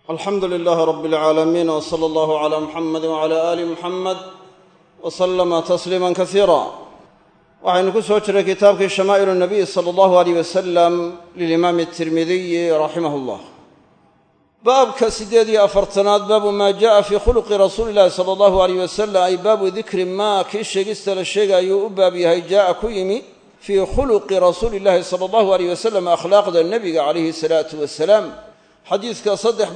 alxamdu lilaahi rabi اlcaalamiin wsala allahu cala muxamedi wcala aali muxamed wasalama tasliima kasiira waxaynu ku soo jiray kitaabkii shamaa'ilu nabiy sala allahu aleyh wasalam lilimaami tirmidiyi raximah llah baabka 48aad baabu maa jaءa fii khuluqi rasuuli illahi sala allahu aleyh wasalam ay baabu dikri maa kii sheegista la sheegaayuu u baab yahay jaaa ku yimi fii khuluqi rasuuli illahi sala allahu aleyh wasalam akhlaaqda nebiga calayhi salaatu wasalaam xadiidka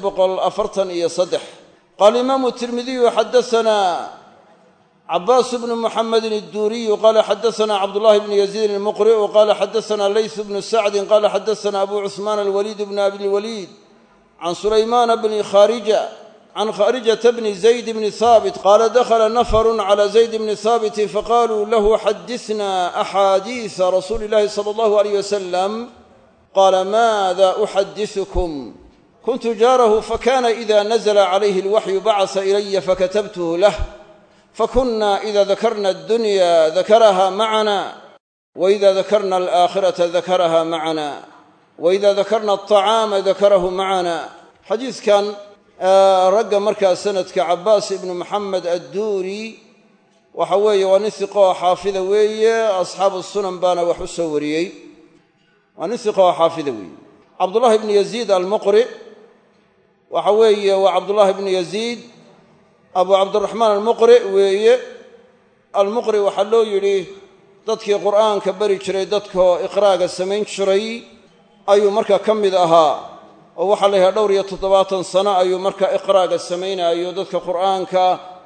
343 qaala imaamu tirmidiyu xadasanaa cabaas bnu muxamedin adduuriyu qaala xadasanaa cabdullahi bni yaziid almuqri'u qaala xadasanaa layth bnu sacdin qaala xadasanaa abu cuثmaan alwaliid bni abilwaliid can sulaymaana bni khaarija can khaarijata bni zayd bni haabit qaala dakhala nafarun cala zayd bni haabitin faqaaluu lahu xadisna axaadiisa rasuuli illahi sala allahu aleyh wasalam qaala maada uxadisukum kuntu jaarahu fakana ida nazla calayhi alwaxyu bacasa ilaya fakatabtuhu lah fakuna ida dakarna addunya dakaraha macana waida dakarna alaakhirata dakaraha macana waida dakarna alطacaama dakarahu macana xadiidkan ragga markaa sanadka cabaas ibnu maxamed adduuri waxa weeye waa nin hiqoo xaafida weeye asxaabu sunan baana wax u soo wariyey waa nin hiqoo xaafida weeye cabdullahi bni yaziid almuqri waxa weeye waa cabdullaahi bnu yaziid abu cabdiraxmaan almuqri weeye almuqri waxaa loo yidhi dadkii qur'aanka bari jiray dadkoo iqraaga samayn jiray ayuu markaa ka mid ahaa oo waxaa la yidhaha 27 sano ayuu markaa iqraaga samaynayo dadka qur'aanka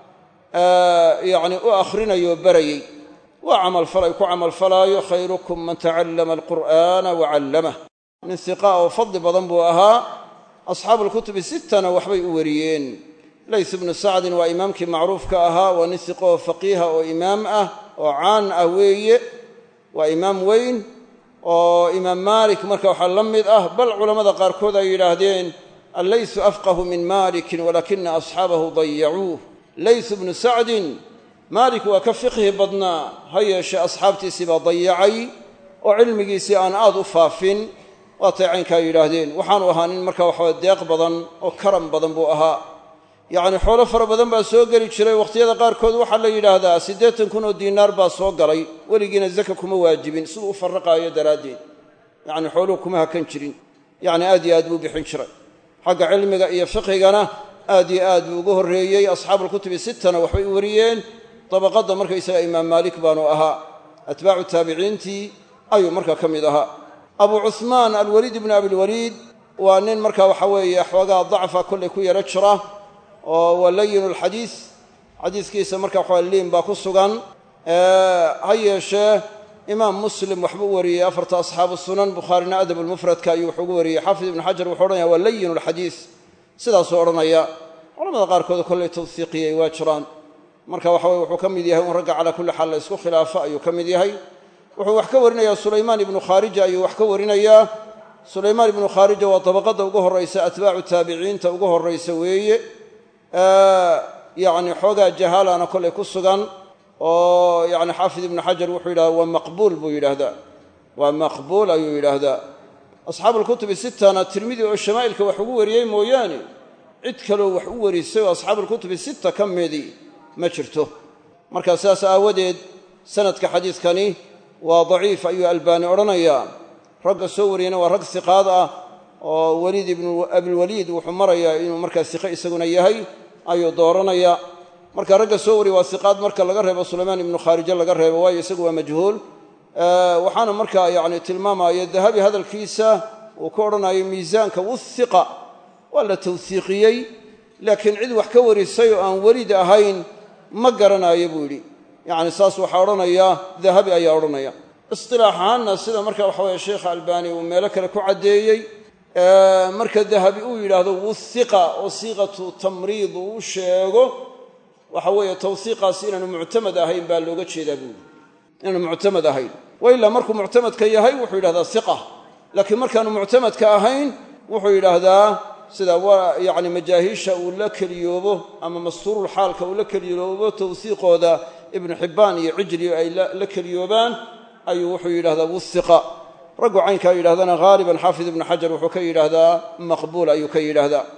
yacni u akhrinayo barayey waa camalfalay ku camalfalaayo khayrukum man tacallama alqur'aana wa callamah nin hiqa oo fadli badan buu ahaa asxaabu alkutubi sittana waxbay u wariyeen layth bnu sacdin waa imaamkii macruufka ahaa waa nin hiqoo faqiiha oo imaam ah oo caan ah weeye waa imaam weyn oo imaam maalik marka waxaa la mid ah bal culammada qaarkood ay yidhaahdeen allaythu afqahu min maalikin walakina asxaabahu dayacuuh layth bnu sacdin maalik waa ka fiqhi badnaa ha yeeshee asxaabtiisii baa dayacay oo cilmigiisii aan aad u faafin waatay caynkaa yidhaahdeen waxaanu ahaa nin marka waxaa deeq badan oo karam badan buu ahaa yacni xoolo fara badan baa soo geli jiray wakhtiyada qaarkood waxaa la yidhaahdaa 80,000 oo diinaar baa soo galay weligiina zaka kuma waajibin siduu u farraqaayo daraaddeed yacni xooluhu kuma hakan jirin yacni aad iyo aad buu bixin jiray xagga cilmiga iyo fiqhigana aad iyo aad buu ugu horreeyey asxaabuulkutubi sittana waxbay u wariyeen dabaqadda markaysaga imaam maalik baanu ahaa atbaacu taabiciintii ayuu markaa ka mid ahaa abu cuثmaan alwaliid bnu abilwaliid waa nin marka waxa weeye xoogaa dacfa kollay ku yaro jira oo waa layinu lxadiis xadiiskiisa marka waxaa liin baa ku sugan ha yeeshee imaam muslim waxbuu u wariyey afarta asxaabu sunan bukhaarina adabulmufradka ayuu wax ugu wariyey xaafid ibnu xajar wuxuu odhanaya waa layinu lxadiis sidaasuu odhanaya culamada qaarkood kollay tawhiiqiyey waa jiraan marka waxa weye wuxuu ka mid yahay un ragga calaa kulli xaal la isku khilaafo ayuu ka mid yahay wuxuu wax ka warinayaa sulaymaan ibnu khaarija ayuu wax ka warinayaa sulaymaan ibnu khaarija waa dabaqadda ugu horraysa atbaacu taabiciinta ugu horraysa weeye yacni xoogaa jahaalana kollay ku sugan oo yacni xaafid ibnu xajar wuxuu yidhahda waa maqbuul buu yidhaahdaa waa maqbuul ayuu yidhaahdaa asxaabuulkutubi sittana tirmidi oo shamaa'ilka wax ugu wariyey mooyaane cid kaloo wax u warisay oo asxaabuulkutubi sitta ka midi ma jirto marka sidaas aawadeed sanadka xadiidkani waa daciif ayuu albaani odhanayaa ragga soo wariyana waa rag hiqaad ah oo waliid ibnu abilwaliid wuxuu marayaa inuu markaa hiqe isaguna yahay ayuu dooranayaa marka ragga soo wariya waa hiqaad marka laga reebo sulaymaan ibnu khaarijo laga reebo waayo isagu waa majhuul waxaana markaa yacni tilmaamaya dahabi hadalkiisa uu ka odhanayo miisaanka wuhiqa waa la tawhiiqiyey laakiin cid wax ka warisay oo aan weliid ahayn ma garanayo buu yidhi yacni saas waxaa odhanaya dahabi ayaa odhanaya istilaax ahaanna sida marka waxa weye sheikha albaani uu meelo kale ku caddeeyey marka dahabi uu yidhaahdo wuhiqa oo siiqatu tamriid uu u sheego waxa weeye tawhiiqaasi inaanu muctamad ahayn baa looga jeedaa buuli inaanu muctamad ahayn wa ilaa markuu muctamadka yahay wuxuu yidhahdaa hiqa laakiin markaanu muctamadka ahayn wuxuu yidhaahdaa sida yacni majaahiisha uu la keliyoobo ama mastuurulxaalka uu la keliyoobo tawhiiqooda ibnu xibbaan iyo cijli ay la keliyoobaan ayuu wuxuu yidhahdaa wuhiqa raggu caynkaa yidhahdana haaliban xaafid ibnu xajar wuxuu ka yidhaahdaa maqbuul ayuu ka yidhaahdaa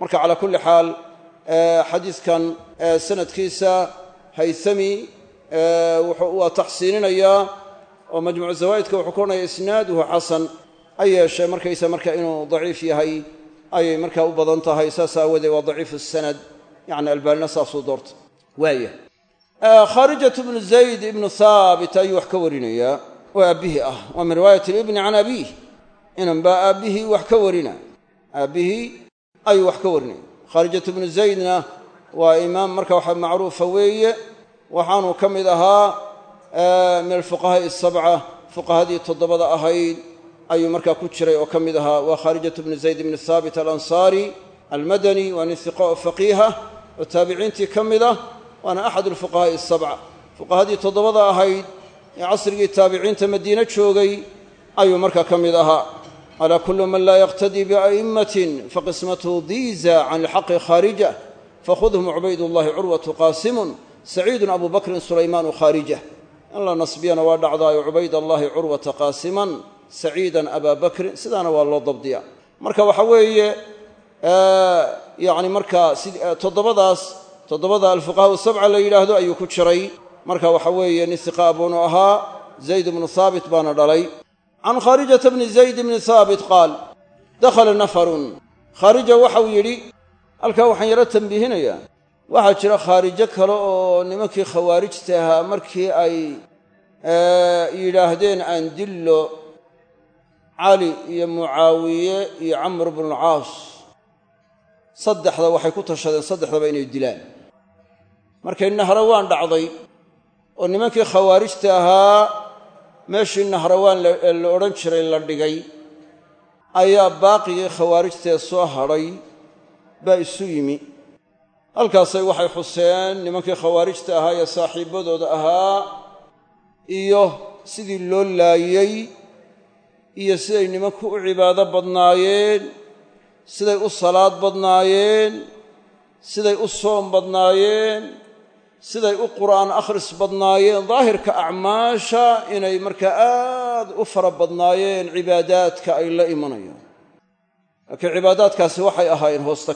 marka calaa kulli xaal xadiidkan sanadkiisa haythami waa taxsiininayaa oo majmuucu zawaa'idka wuxuu ku odhanaya isnaaduhu xasan ha yeeshee markaysa marka inuu daciif yahay ayay markaa u badan tahay saas aawadeed waa daciifu sanad yacni albaanina saasuu doortay waaya khaarijatu bnu zayd ibnu haabit ayuu wax ka warinayaa oo aabbihii ah waa min riwaayat libni can abiih inan baa aabbihii wax ka warina aabbihii ayuu wax ka warinaya khaarijatu bnu zaydna waa imaam marka waxa macruufa weeye waxaanuu ka mid ahaa min alfuqahaa'i asabca fuqahadii toddobada ahayd ayuu markaa ku jiray oo ka mid ahaa waa khaarijatu bnu zayd ibni haabit alansaari almadani waa nin hiqa oo faqiiha oo taabiciintii ka mid ah waana axad alfuqahaa'i asabca fuqahadii toddobada ahayd ee casrigii taabiciinta madiine joogay ayuu markaa ka mid ahaa alaa kullu man laa yaqtadii bia'immatin faqismatuhu diiza can ilxaqi khaarija fakhudhum cubaydullahi curwatu qaasimun saciidun abu bakrin sulaymaanu khaarijah in la nasbiyana waa dhacdaayo cubaydallahi curwata qaasiman saciidan abaa bakrin sidaana waa loo dabdiya marka waxa weeye yani markaa toddobada alfuqahaa sabca la yidhaahdo ayuu ku jiray marka waxa weeye nin hiqa abuunu ahaa zayd bnu haabit baana dhalay can khaarijata bni zayd bni haabit qaal dakhala nafarun khaarija waxau yidhi halkaa waxaan yaro tambiihinayaa waxaa jira khaarijo kale oo nimankii khawaarijta ahaa markii ay yidhaahdeen aan dillo cali iyo mucaawiye iyo camr bnulcaas saddexda waxay ku tashadeen saddexdaba inay dilaan markay nahrawaan dhacday oo nimankii khawaarijta ahaa meeshii nahrawaan la odhan jiray la dhigay ayaa baaqigii khawaarijtee soo hadhay baa isu yimi halkaasay waxay xuseen nimankii khawaarijta ahaa ee saaxiibbadooda ahaa iyo sidii loo laayey iyo siday nimanku u cibaado badnaayeen siday u salaad badnaayeen siday u soom badnaayeen siday u qur'aan akhris badnaayeen daahirka acmaasha inay markaa aad u fara badnaayeen cibaadaadka ay la imanayaan laakiin cibaadaadkaasi waxay ahaayeen hoosta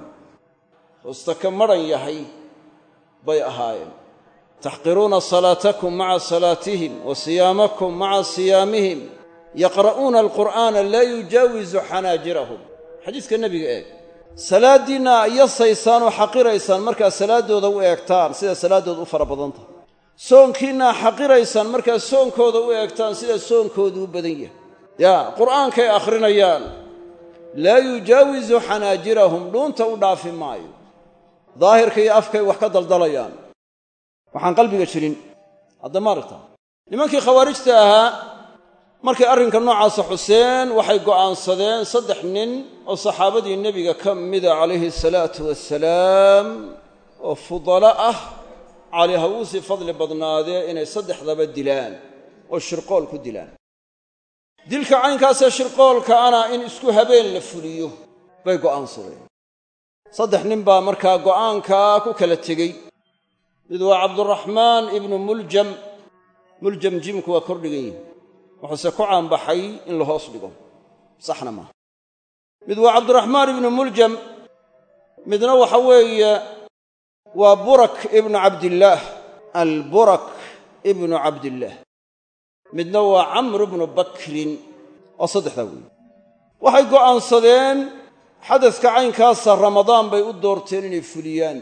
ka madhan yahay bay ahaayeen taxqiruuna salaatakum maca salaatihim wa siyaamakum maca siyaamihim yaqra'uuna alqur'aana laa yujaawizu xanaajirahum xadiiska nebiga eeg salaaddiinna yasaysaan oo xaqiraysaan markaad salaaddooda u eegtaan sida salaaddooda u fara badan tahay soonkiinna xaqiraysaan markaad soonkooda u eegtaan sida soonkoodu u badan yahay yaa qur'aankay akhrinayaan laa yujaawizu xanaajirahum dhuunta u dhaafi maayo daahirka iyo afkay wax ka daldalayaan waxaan qalbiga jirin hadda maaragta nimankii khawaarijta ahaa markay arrinka noocaasa xuseen waxay go'aansadeen 3 nin oo saxaabadii nebiga ka mida calayhi salaatu wassalaam oo fudala ah cali ha uu sii fadli badnaadee inay 3daba dilaan oo shirqool ku dilaan dilka caynkaasee shirqoolka ana in isku habeen la fuliyo bay go'aansadeen 3 nin baa markaa go'aankaa ku kala tegey mid waa cabduraxmaan ibnu muljam jimku waa kordhigan yihi wuxuuse ku caanbaxay in la hoos dhigo saxna maaha mid waa cabdiraxmaan ibnu muljam midna waxa weeye waa burak ibnu cabdillaah alburak ibnu cabdillaah midna waa camr ibnu bakrin oo 3daa weeye waxay go'aansadeen xadaska caynkaasa ramadaan bay u doorteen inay fuliyaan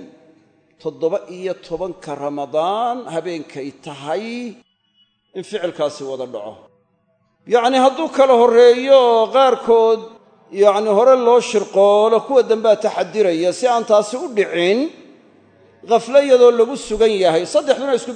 17 ramadaan habeenkay tahay in ficilkaasi wada dhaco yacnii hadduu kala horreeyo oo qaarkood yacni hore loo shirqoolo kuwa dambea taxadiraya si aan taasi u dhicin khaflo iyadoo lagu sugan yahay saddexdu isku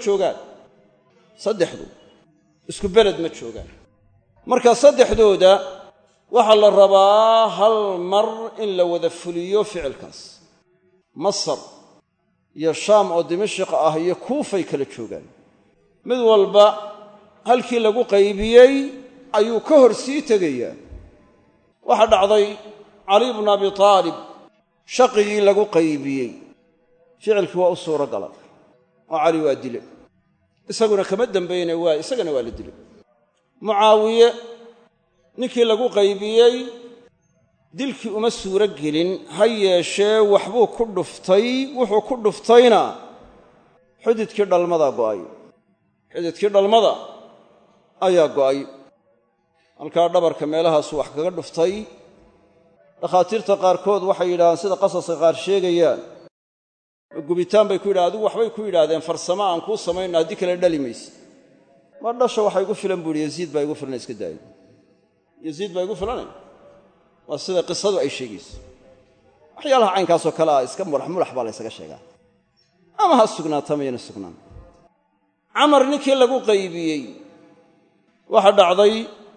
beled ma joogaan marka saddexdooda waxaa la rabaa hal mar in la wada fuliyo ficilkaas masar iyo shaam oo dimashq ah iyo kuufay kala joogaan mid walba halkii lagu qaybiyey ayuu ka hor sii tegayaa waxaa dhacday cali bnu abi taalib shaqigii lagu qaybiyey ficilkii waa u suuro galay oo cali waa dilay isaguna kama dambayne isagana waa la dilay mucaawiye ninkii lagu qaybiyey dilkii uma suuro gelin ha yeeshee waxbuu ku dhuftay wuxuu ku dhuftayna xididkii dhalmada go'ay xididkii dhalmada ayaa go'ay halkaa dhabarka meelahaasuu wax kaga dhuftay dhakhaatiirta qaarkood waxay yidhahdaan sida qasaska qaar sheegayaan gubitaan bay ku yidhahdeen adigu waxbay ku yidhaahdeen farsamo aan kuu samayno haddii kale dhali mayse ma dhasha waxa igu filan buu yidhi yaziid baa igu filan iska daayo yaziid baa igu filanay waa sida qisadu ay sheegayso waxyaalaha caynkaasoo kale ah iska mulax baa la ysaga sheegaa ama ha sugnaata mayna sugnaan camar ninkii lagu qaybiyey waxa dhacday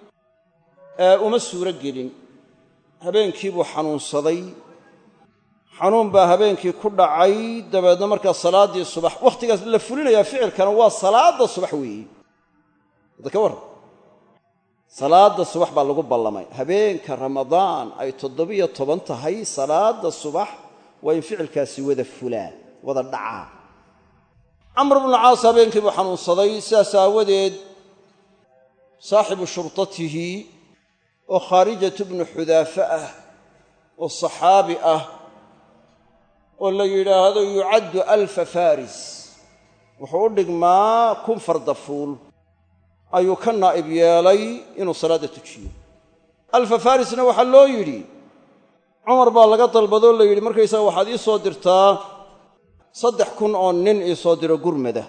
uma suuro gelin habeenkii buu xanuunsaday xanuun baa habeenkii ku dhacay dabeedna markaa salaaddii subax wakhtigaas la fulinayaa ficilkana waa salaadda subax weeye hadda ka warran salaadda subax baa lagu ballamay habeenka ramadaan ay 17 tahay salaadda subax waa in ficilkaasi wada fulaa wada dhacaa camr bnu caas habeenkii buu xanuunsaday sidaas aawadeed saaxibu shurtatihi oo khaarijatu bnu xudaafa ah oo saxaabi ah oo la yidhaahdo yucaddu 1000 faris wuxuu u dhigmaa 1000 fardafuul ayuu ka naa'ib yeelay inuu salaadda tujiyo 1000 farisna waxaa loo yidhi cumar baa laga dalbadoo la yidhi markaysaga waxaad ii soo dirtaa 3,000 oo nin ii soo diro gurmada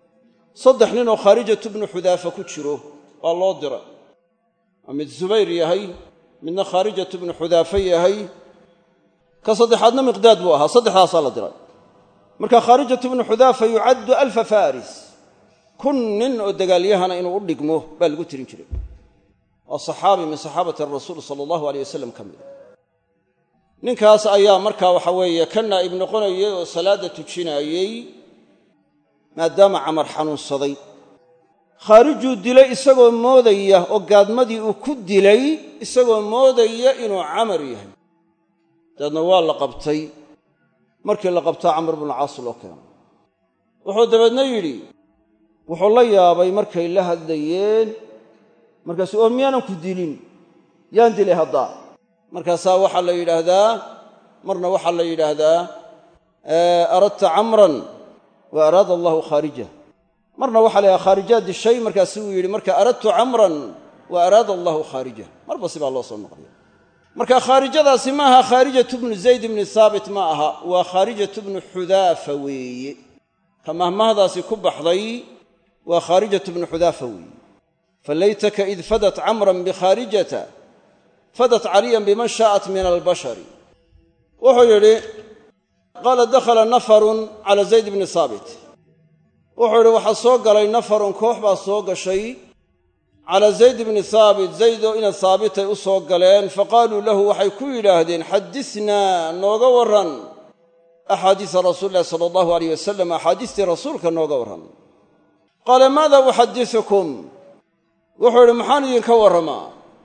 3 nin oo khaarijatu bnu xudaafa ku jiro waa loo diray mid zubayr yahay midna khaarijatu bnu xudaafa yahay ka saddexaadna miqdaad buu ahaa saddexdaasaa la diray marka khaarijatu bnu xudaafa yucaddu 1000 faris 1,000 nin oo dagaalyahana inuu u dhigmo baa lagu tirin jiray waa saxaabi min saxaabati rasuul sala allahu alayh wasalam ka mida ninkaas ayaa markaa waxa weeye ka naa'ib noqonayay oo salaadda tujinaayey maadaama camar xanuunsaday khaarijuu dilay isagoo moodaya oo gaadmadii uu ku dilay isagoo moodaya inuu camar yahay dabeedna waa la qabtay markii la qabtaa camr bnu caas loo keenay wuxuu dabeedna yidhi wuxuu la yaabay markay la hadlayeen markaasu oo miyaanan ku dilin yaan dilay haddaa markaasaa waxaa la yidhaahdaa marna waxaa la yidhaahdaa aradta camran wa araada allahu khaarijah marna waxaa la yidhahdaa khaarijaa dishay markaasu uu yidhi marka aradtu camran wa araada allahu khaarijah marba sibaa loo soo noqliya marka khaarijadaasi ma aha khaarijatu bnu zayd bni haabit ma aha waa khaarijatu bnu xudaafa weeye ka mahmahdaasi ku baxday waa khaarijatu bnu xudaafa weeye falaytaka id fadat camran bikhaarijata fadat caliyan biman shaa'at min albashari wuxuu yidhi qaala dakhala nafarun cala zayd bni haabit wuxuu yidhi waxaa soo galay nafarun koox baa soo gashay calaa zayd bni haabit zaydoo ina haabitay u soo galeen faqaaluu lahu waxay ku yidhaahdeen xadisnaa nooga warran axaadiisa rasuuli illahi sala allahu alayh wasalam axaadiistii rasuulka nooga warran qaala maada uxadisukum wuxuu yidhi maxaan idinka warramaa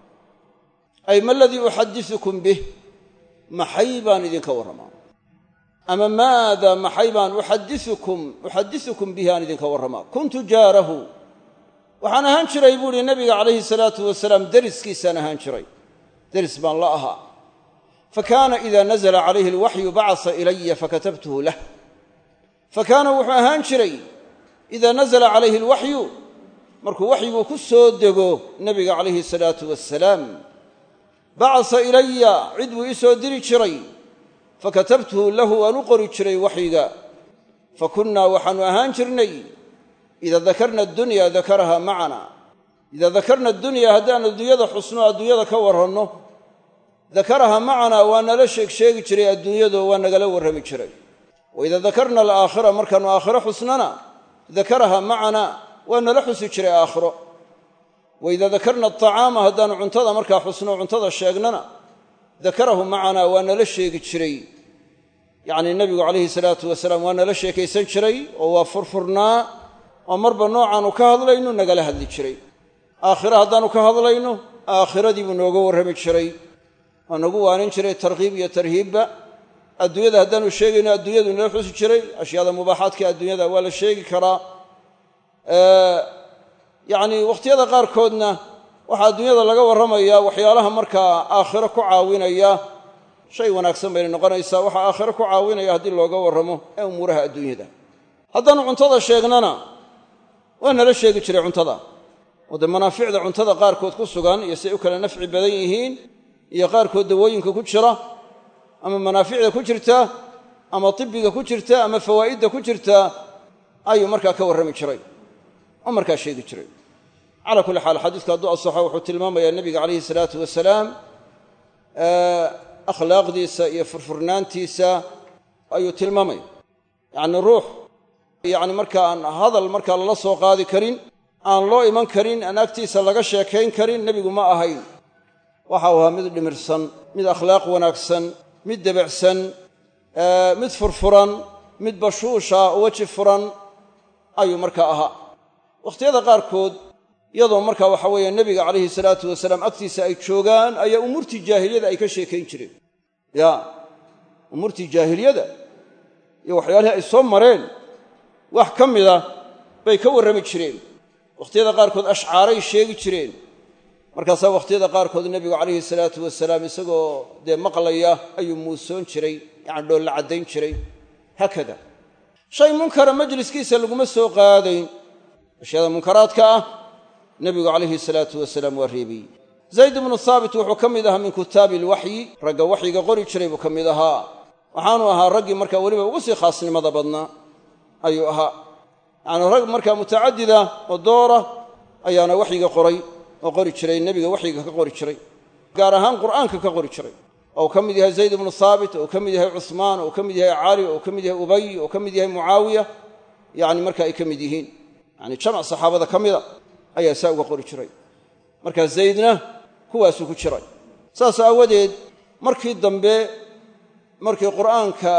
ay ma aladii uxadisukum bih maxay baan idinka warramaa ama maada maxay baan uxadisukum bihi aan idinka warramaa kuntu jaarahu waxaan ahaan jiray buu ihi nabiga calayhi salaatu wasalaam deriskiisaan ahaan jiray deris baan la ahaa fa kaana idaa nazala calayhi alwaxyu bacasa ilaya fakatabtuhu lah fa kaana wuxuu ahaan jiray idaa nazala calayhi alwaxyu markuu waxyigu ku soo dego nabiga calayhi salaatu wasalaam bacasa ilaya cid buu ii soo diri jiray fakatabtuhu lahu waan u qori jiray waxyiga fa kunnaa waxaannu ahaan jirnay ida dakarna addunya dakaraha macana idaa dakarna addunya haddaan adduunyada xusno adduunyada ka warranno dakaraha macanaa waa nala sheegi jiray adduunyadoo waa nagala warrami jiray wa idaa dakarna alaakhira markaannu aakhiro xusnana dakaraha macana waa nala xusi jiray aakhiro wa idaa dakarna atacaama haddaannu cuntada markaa xusno cuntada sheegnana dakarahu macanaa waa nala sheegi jiray yacnii nebigu calayhi salaatu wasalaam waa nala sheekaysan jiray oo waa furfurnaa oo marba noocaannu ka hadlayno nagala hadli jiray aakhira haddaannu ka hadlayno aakhiradii buu nooga warrami jiray waa nagu waanin jiray tarkiib iyo tarhiibba adduunyada haddaannu sheegayno adduunyadu nala xusi jiray ashyaada mubaaxaadka adduunyada waa la sheegi karaa yacnii wakhtiyada qaarkoodna waxaa adduunyada laga warramayaa waxyaalaha markaa aakhiro ku caawinaya shay wanaagsan bayna noqonaysaa waxa aakhiro ku caawinaya haddii looga warramo ee umuuraha adduunyada haddaanu cuntada sheegnana waa nala sheegi jiray cuntada oo dee manaaficda cuntada qaarkood ku sugan iyo say u kala nafci badan yihiin iyo qaarkood dawooyinka ku jira ama manaaficda ku jirta ama tibbiga ku jirta ama fawaa'idda ku jirta ayuu markaa ka warrami jiray oo markaa sheegi jiray calaa kulli xaal xadiidku hadduu asaxo wuxuu tilmaamayaa nebiga calayhi salaatu wasalaam akhlaaqdiisa iyo furfurnaantiisa ayuu tilmaamaya yacni ruux yacni markaa aan hadal markaa lala soo qaadi karin aan loo iman karin aan agtiisa laga sheekayn karin nebigu ma ahayn waxa uu ahaa mid dhimirsan mid akhlaaq wanaagsan mid debacsan mid furfuran mid bashuusha oo weji furan ayuu markaa ahaa wakhtiyada qaarkood iyadoo markaa waxa weeye nebiga calayhi salaatu wasalaam agtiisa ay joogaan ayaa umuurtii jaahiliyada ay ka sheekayn jireen ya umuurtii jaahiliyada iyo waxyaalihii ay soo mareen wax ka mida bay ka warrami jireen wakhtiyada qaarkood ashcaaray sheegi jireen markaasaa wakhtiyada qaarkood nebigu calayhi salaatu wasalaam isagoo dee maqlaya ayuu muusoon jiray yacni dhoolla caddayn jiray haakada shay munkara majliskiisa laguma soo qaadayn ashyaada munkaraadka ah nebigu calayhi salaatu wasalaam waa reebiyey zayd ibnu haabit wuxuu ka mid ahaa min kutaabi alwaxyi ragga waxyiga qori jiray buu ka mid ahaa waxaanu ahaa raggii markaa weliba ugu sii khaasnimada badnaa ayuu ahaa yacni rag markaa mutacadida oo doora ayaana waxyiga qoray oo qori jiray nebiga waxyiga ka qori jiray gaar ahaan qur'aanka ka qori jiray oo ka mid yahay zayd ibnu haabit oo ka mid yahay cuhmaan oo ka mid yahay cali oo ka mid yahay ubay oo ka mid yahay mucaawiya yacni marka ay ka mid yihiin yacni jamac saxaabada ka mida ayaa saa uga qori jiray markaa zaydna kuwaasuu ku jiray saas aawadeed markii dambe markii qur'aanka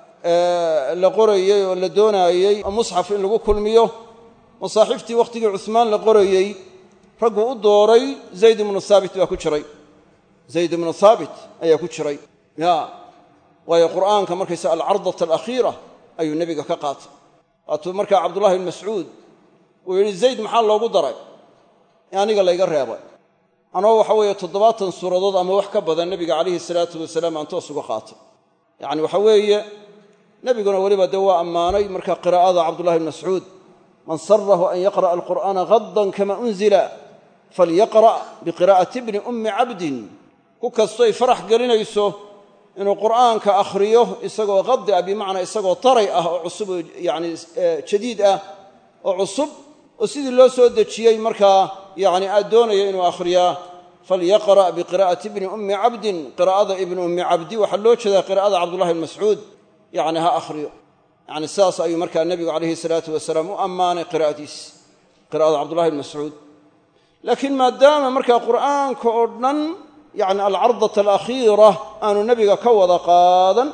la qorayey oo la doonaayey musxaf in lagu kulmiyo masaaxiftii wakhtigii cuhmaan la qorayey ragguu u dooray zayd ibnu haabit baa ku jiray zayd ibnu haabit ayaa ku jiray ya waayo qur'aanka markaysa alcardata alakhiira ayuu nebiga ka qaatay waatuu markaa cabdullahi ibn mascuud uu yidhi zayd maxaa loogu daray aniga layga reebay anoo waxa weeye 70 suuradood ama wax ka badan nebiga calayhi salaatu wasalaam aan toos uga qaatay yacni waxa weeye nebiguna weliba dee waa ammaanay markaa qiraa'ada cabdullahi ibn mascuud man sarahu an yaqra'a alqur'aana haddan kama unzila falyaqra' biqiraa'ati bni ummi cabdin ku kastoy farax gelinayso inuu qur'aanka akhriyo isagoo haddi ah bimacnaa isagoo taray ah oo cusub oo yacni jadiid ah oo cusub oo sidii loo soo dejiyey markaa yacni aad doonaya inuu akhriyaa falyaqra' biqiraa'ati bni ummi cabdin qiraa'ada ibni ummi cabdi waxaa loo jeedaa qiraa'ada cabdullahi ibn mascuud yacni ha akhriyo yacni sidaas ayuu markaa nebigu calayhi salaatu wasalaam u ammaanay qiraa'adiis qiraa'ada cabdullahi ibn mascuud laakiin maadaama markaa qur'aanka oo dhan yacni alcardata alakhiira aanu nebiga ka wada qaadan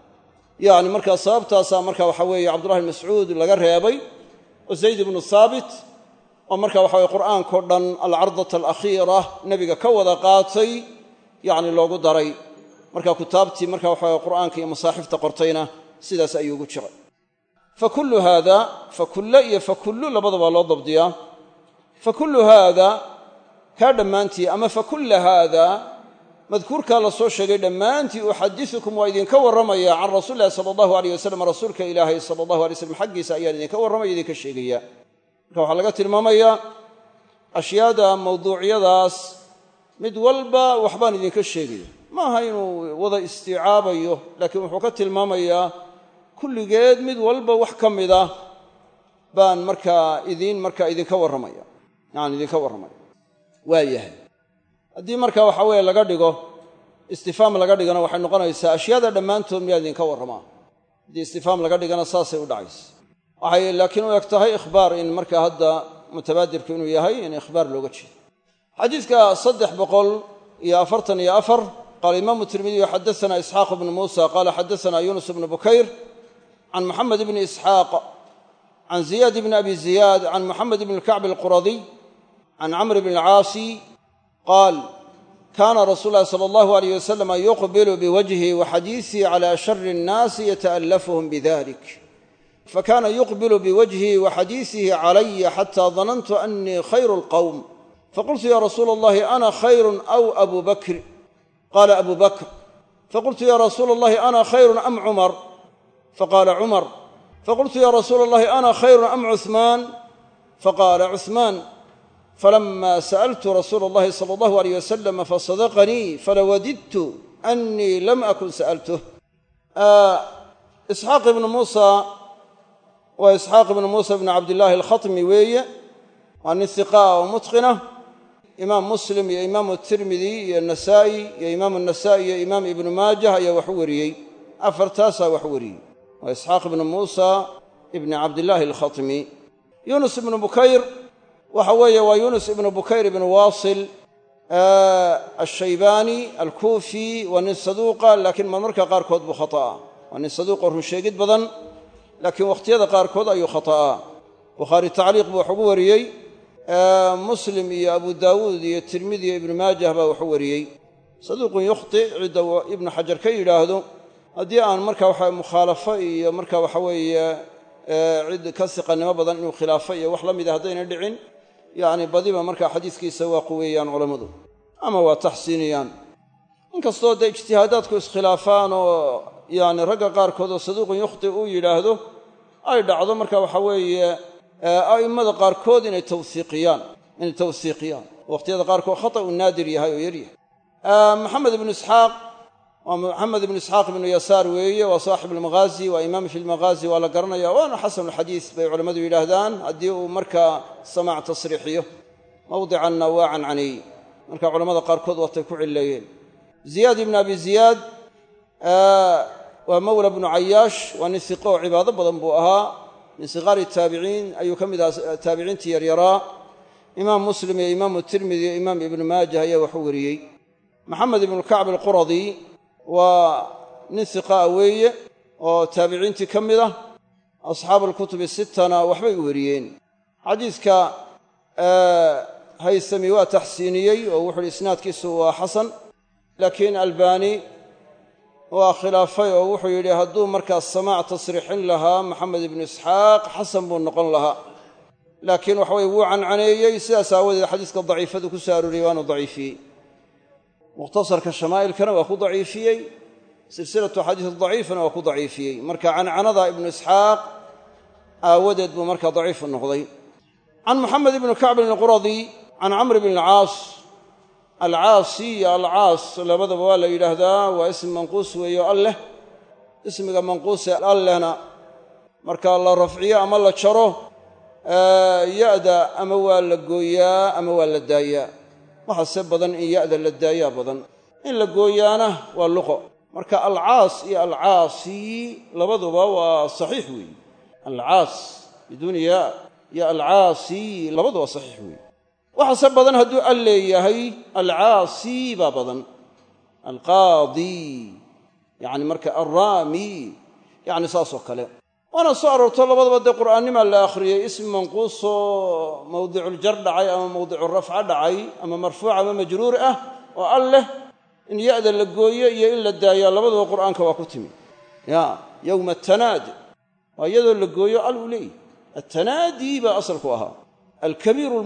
yacni markaa sababtaasaa marka waxa weeye cabdullahi ibn mascuud laga reebay oo zayd ibnu haabit oo marka waxa weye qur'aankao dhan alcardata alakhiira nebiga ka wada qaatay yacni loogu daray marka kutaabtii marka waxa weye qur'aanka iyo masaaxifta qortayna sidaas ayuu ugu jiray fakullu haada fakulle iyo fakullu labadaba loo dabdiyaa fakullu haada kaa dhammaantii ama fakulla haada madkuurkaa la soo sheegay dhammaantii uxadisukum waa idinka warramaya can rasuuli illahi sala allahu aleyh wasalam rasuulka ilaahay sala allahu alay slam xaggiisa ayaan idinka warramaya idinka sheegaya marka waxaa laga tilmaamayaa ashyaada mawduucyadaas mid walba waxbaan idinka sheegaya maaha inuu wada isticaabayo laakiin wuxuu ka tilmaamayaa kulligeed mid walba wax ka mida baan markaa idinka warramaya yani idinka warramaya waa yahay haddii marka waxa weeye laga dhigo istifaam laga dhigana waxay noqonaysaa ashyaada dhammaantood miyaa idinka warramaa haddii istifaam laga dhigana saasay u dhacaysa waxay laakiin u eg tahay ikhbaar in marka hadda mutabaadirku inuu yahay in ikhbaar looga jeedo xadiidka 344 qaala imaamu tirmidiyu xadaana isxaaq bnu muusa qaala xadaana yunus bnu bukayr can muxamed bni isxaaq can ziyaad bni abi ziyaad can muxamed bni kacb alquradiy can camr bni alcaasi qaal kaana rasuul llahi sala allahu alayh wasalam yuqbilu biwajhihi wa xadiisihi cala shari nnaasi yata'allafuhum bidalik fakana yuqbilu biwajhihi wa xadiisihi calaya xata danantu anii khayru lqowm faqultu ya rasuula allahi ana khayrun aw abu bakr qaala abu bakr faqultu ya rasuula allahi ana khayrun am cumar faqaala cumar faqultu ya rasuula allahi ana khayrun am cuثmaan faqaala cuثmaan falama sa'altu rasuula allahi sala allahu alayh wasalam fasadaqanii falawadidtu anii lam akun sa'altuh. isxaaq ibnu muusa waa isxaaq ibnu muusa ibnu cabdillaahi alkhatmi weeye, waa nin hiqaa oo mutqina. imaam muslim iyo imaamu tirmidi iyo nasaa'i iyo imaamu nasaa'i iyo imaam ibnu maajah ayaa wax u wariyey, afartaasaa wax wariyey. waa isxaaq ibnu muusa ibni cabdillaahi alkhatmi. yunus ibnu bukayr waxa weeye waa yunus ibnu bukayr ibnu waasil ashaybaani alkuufi, waa nin saduuqa laakiin marmarka qaarkood buu khata'a. waa nin saduuqoo runsheegid badan laakiin wakhtiyada qaarkood ayuu khata'a. bukhaari tacliiq buu wax ugu wariyey, muslim iyo abu daawuud iyo tirmidi iyo ibnu maajah baa waxu wariyey. saduuqun yukhti cidda ibnu xajar ka yidhaahdo haddii aan marka waxa mukhaalafo iyo marka waxa weeye cid ka siqannimo badan inuu khilaafo iyo wax la mida haddayna dhicin, yacni badiba markaa xadiiskiisa waa quweeyaan culammadu ama waa taxsiiniyaan. inkastoo dee ijtihaadaadku iskhilaafaan oo yani ragga qaarkood oo saduuqun yukhti uu yidhaahdo ay dhacdo marka waxa weeye a'immada qaarkood inay tawsiiqiyaan wakhtiyada qaarkood khata uu naadir yahay oo yaryahay. maxamed ibnu isxaaq waa maxamed ibnu isxaaq ibnu yasaar weeye, waa saaxib almaghaazi, waa imaam fi lmaghaazi, waa la garanaya, waana xasanulxadiis bay culammadu yidhaahdaan haddii uu markaa samaac tasriixiyo mawdicanna waa cancanay. marka culammada qaarkood waatay ku cilleeyeen. ziyaad ibnu abi ziyaad waa mawla bnu cayaash, waa nin hiqo oo cibaado badan buu ahaa, min siqaari taabiciin ayuu ka mid ahaa, taabiciintii yaryaraa. imaam muslim iyo imaamu tirmidi iyo imaam ibnu maajah ayaa wax u wariyey. maxamed ibnu kacb alquradi waa nin hiqaa weeye oo taabiciintii ka mid ah, asxaabu alkutubi sittana waxbay u wariyeen. xadiiska haysami waa taxsiiniyey oo wuxu uhi isnaadkiisu waa xasan, laakiin albaani waa khilaafay oo wuxuu yidhi hadduu markaas samaac tasriixin lahaa maxamed ibnu isxaaq xasan buu noqon lahaa, laakiin waxa weye wuu cancaneeyey, sidaas aawadeed xadiiska daciifadu ku soo arooriyey waanu daciifiyey. mukhtasarka shamaa'ilkana waa ku daciifiyey, silsilatu xadiis daciifana waa ku daciifiyey. marka cancanada ibnu isxaaq aawadeed buu markaa daciifu noqday. can muxamed ibni kacbin alquradi can camr bn alcaas, alcaasi iyo alcaas labadaba waa la yidhaahdaa, waa ism manquus weeyo alleh. ismiga manquuse allehna marka la rafciyo ama la jaro ya-da ama waa la gooyaa ama waa la daayaa. waxaase badan in ya-da la daayaa badan, in la gooyaana waa luqo. marka alcaas iyo alcaasi labaduba waa saxiix weeye. alcaas biduuni ya iyo alcaasi labadu waa saxiix weeye. waxaase badan hadduu al leeyahay alcaasi baa badan, alqaadi yani marka alraami yani saasoo kale. waana soo aroorto labadaba dee qur'aannima la akhriyey, ismi manquusoo mawdiculjar dhacay ama mawdiculrafca dhacay ama marfuuc ama majruur ah oo al leh, in ya-da la gooyo iyo in la daayaa labadaba qur'aanka waa ku timi. yowma atanaadi waa iyadoo la gooyo al uu leeyahy. atanaadi baa asalku ahaa. alkabiiru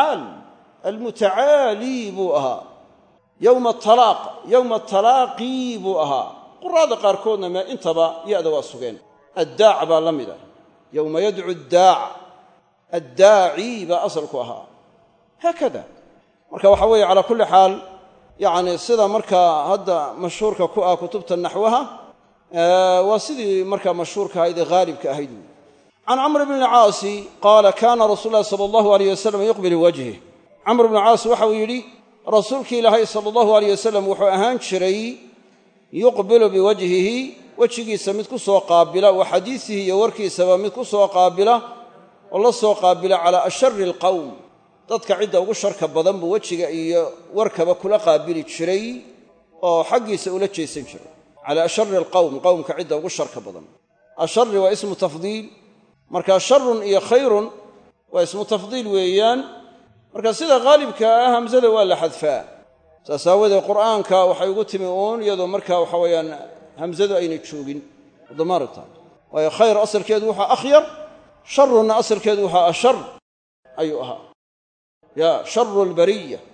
almutacaali buu ahaa. yowma atalaaq yowma atalaaqi buu ahaa. quraada qaarkoodna mee intaba ya-da waa sugeen. addaac baa la mid ah, yowma yadcu addaac, addaaci baa asalku ahaa. haakada marka waxa weeye calaa kulli xaal yacni sida markaa hadda mashhuurka ku ah kutubta naxwaha waa sidii markaa mashhuurka ahayd ee haalibka ahayd. can camr bni alcaasi qaala kaana rasuulu llahi sala allahu alayh wasalam yuqbilu wajhih. camr bnu caas waxa uu yidhi rasuulkii ilaahay sala allahu alayh wasalam wuxuu ahaan jiray yuqbilu biwajhihi, wejigiisa mid ku soo qaabila, wa xadiisihi iyo warkiisaba mid ku soo qaabila oo la soo qaabila calaa ashari alqowm, dadka cidda ugu sharka badan buu wejiga iyo warkaba kula qaabili jiray oo xaggiisa ula jeesan jiray. calaa ashari alqowm, qowmka cidda ugu sharka badan. ashari waa ismu tafdiil, marka sharun iyo khayrun waa ismu tafdiil weeyaan. marka sida haalibka ah hamsada waa la xadfaa, saas aawadeed qur'aanka waxay ugu timi uun iyadoo markaa waxa weeyaan hamsadu ayna joogin damaarta. waayo khayr asalkeedu waxaa akhyar, sharunna asalkeedu waxaa ashar ayuu ahaa. sharu albariya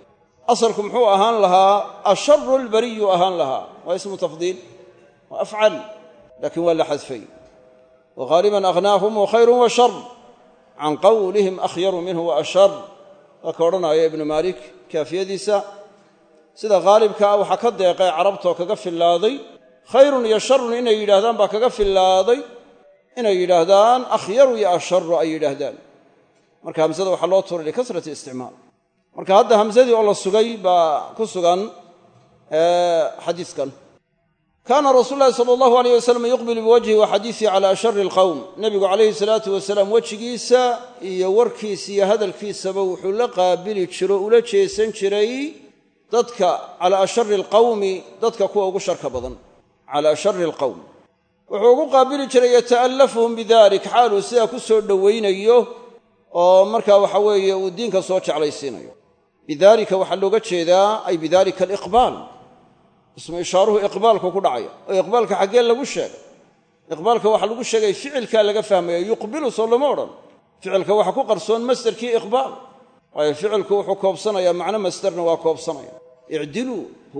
asalku muxuu ahaan lahaa asharu albariyu ahaan lahaa waa ismu tafdiil waa afcal laakiin waa la xadfay wa ghaaliban aghnaahum khayrun wa shar can qawlihim akhyaru minhu wa ashar waa ka odhanaya ibnu maalik kaafiyadiisa sida haalibka ah waxaa ka deeqay carabtoo kaga fillaaday khayrun iyo sharun inay yidhaahdaan baa kaga fillaaday inay yidhaahdaan akhyaru iyo asharu ay yidhaahdaan marka hamsada waxaa loo turay likasrati isticmaal marka hadda hamsadii oo la sugay baa ku sugan xadiiskan kaana rasuulu llahi sala allahu alayh wasalam yuqbilu biwajhi wa xadiisihi cala ashari alqowm nebigu calayhi salaatu wasalaam wejigiisa iyo warkiisa iyo hadalkiisaba wuxuu la qaabili jiro ula jeesan jiray dadka calaa ashari alqawmi dadka kuwa ugu sharka badan calaa ashari alqowm wuxuu ugu qaabili jiray yata'allafuhum bidalik xaaluu sidaa ku soo dhowaynayo oo markaa waxa weeye uu diinka soo jeclaysiinayo bidaalika waxaa looga jeedaa ay bidaalika aliqbaal ismu ishaaruhu iqbaalku ku dhacaya oo iqbaalka xaggee lagu sheegay iqbaalka waxaa lagu sheegay ficilkaa laga fahmaya yuqbilu soo lama odhan ficilka waxa ku qarsoon masderkii iqbaal waayo ficilku wuxuu koobsanayaa macno masderna waa koobsanaya icdiluu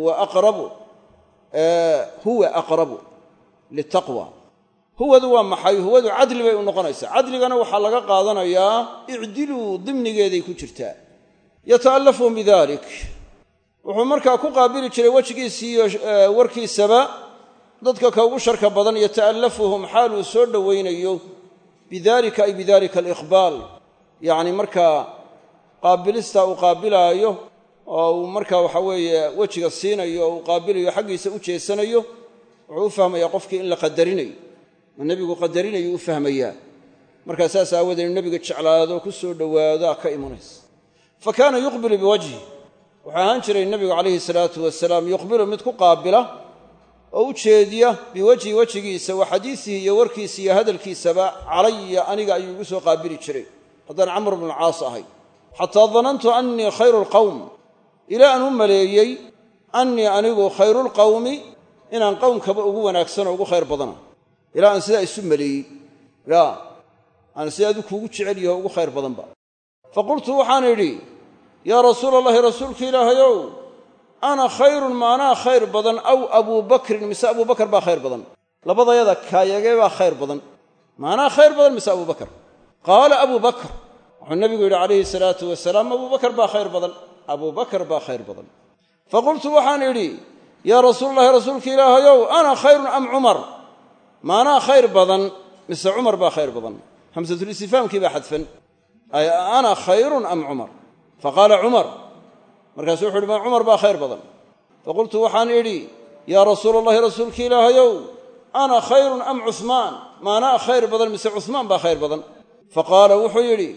huwa aqrabu litaqwa huwadu waa maxay huwadu cadli bay u noqonaysaa cadligana waxaa laga qaadanayaa icdiluu dimnigeeday ku jirtaa yata'allafuhum bidalik wuxuu markaa ku qaabili jiray wejigiisii iyo warkiisaba dadka ka ugu sharka badan yata'allafuhum xaaluu soo dhowaynayo bidalika ay bidalika aliqbaal yacni markaa qaabilistaa uu qaabilaayo oo uu markaa waxa weeye wejiga siinayo oo uu qaabilayo xaggiisa u jeesanayo wuxuu u fahmayaa qofkii in la qadarinayo ma nebigu qadarinayo u fahmayaa markaa saas aawadeed inu nebiga jeclaado ku soo dhowaadaa ka imanaysa fa kaana yuqbilu biwajhi wuxuu ahaan jiray nebigu calayhi salaatu wasalaam yuqbilu mid ku qaabila oo u jeediya biwajhi wejigiisa wa xadiisihi iyo warkiisa iyo hadalkiisaba calaya aniga ayuu igu soo qaabili jiray haddaan camr bnu caas ahay xataa danantu annii khayru lqowm ilaa aan u maleeyey annii anigu khayru lqawmi inaan qowmkaba ugu wanaagsanoo ugu khayr badana ilaa aan sidaa isu maleeyey ilaa aan sidaadu kuugu jecel yaho ugu khayr badanba faqultu waxaan idhi yaa rasuula allahi rasuulka ilaahayow ana khayrun maanaa khayr badan aw abuu bakrin mise abubakar baa khayr badan labadayada kaayagee baa khayr badan maanaa khayr badan mise abubakar qaala abuu bakr wuxuu nebigu yidhi calayhi salaatu wasalaam abubakar baa khayr badan abubakar baa khayr badan faqultu waxaan idhi yaa rasuulalahi rasuulka ilaahayow ana khayrun am cumar maanaa khayr badan mise cumar baa khayr badan hamsatulistifhaamkii baa xadfan ay ana khayrun am cumar faqaala cumar markaasuu wuxu uhi ma cumar baa khayr badan faqultu waxaan idhi yaa rasuula allahi rasuulka ilaahayow ana khayrun am cuhmaan maanaa khayr badan mise cuhmaan baa khayr badan faqaala wuxuu yidhi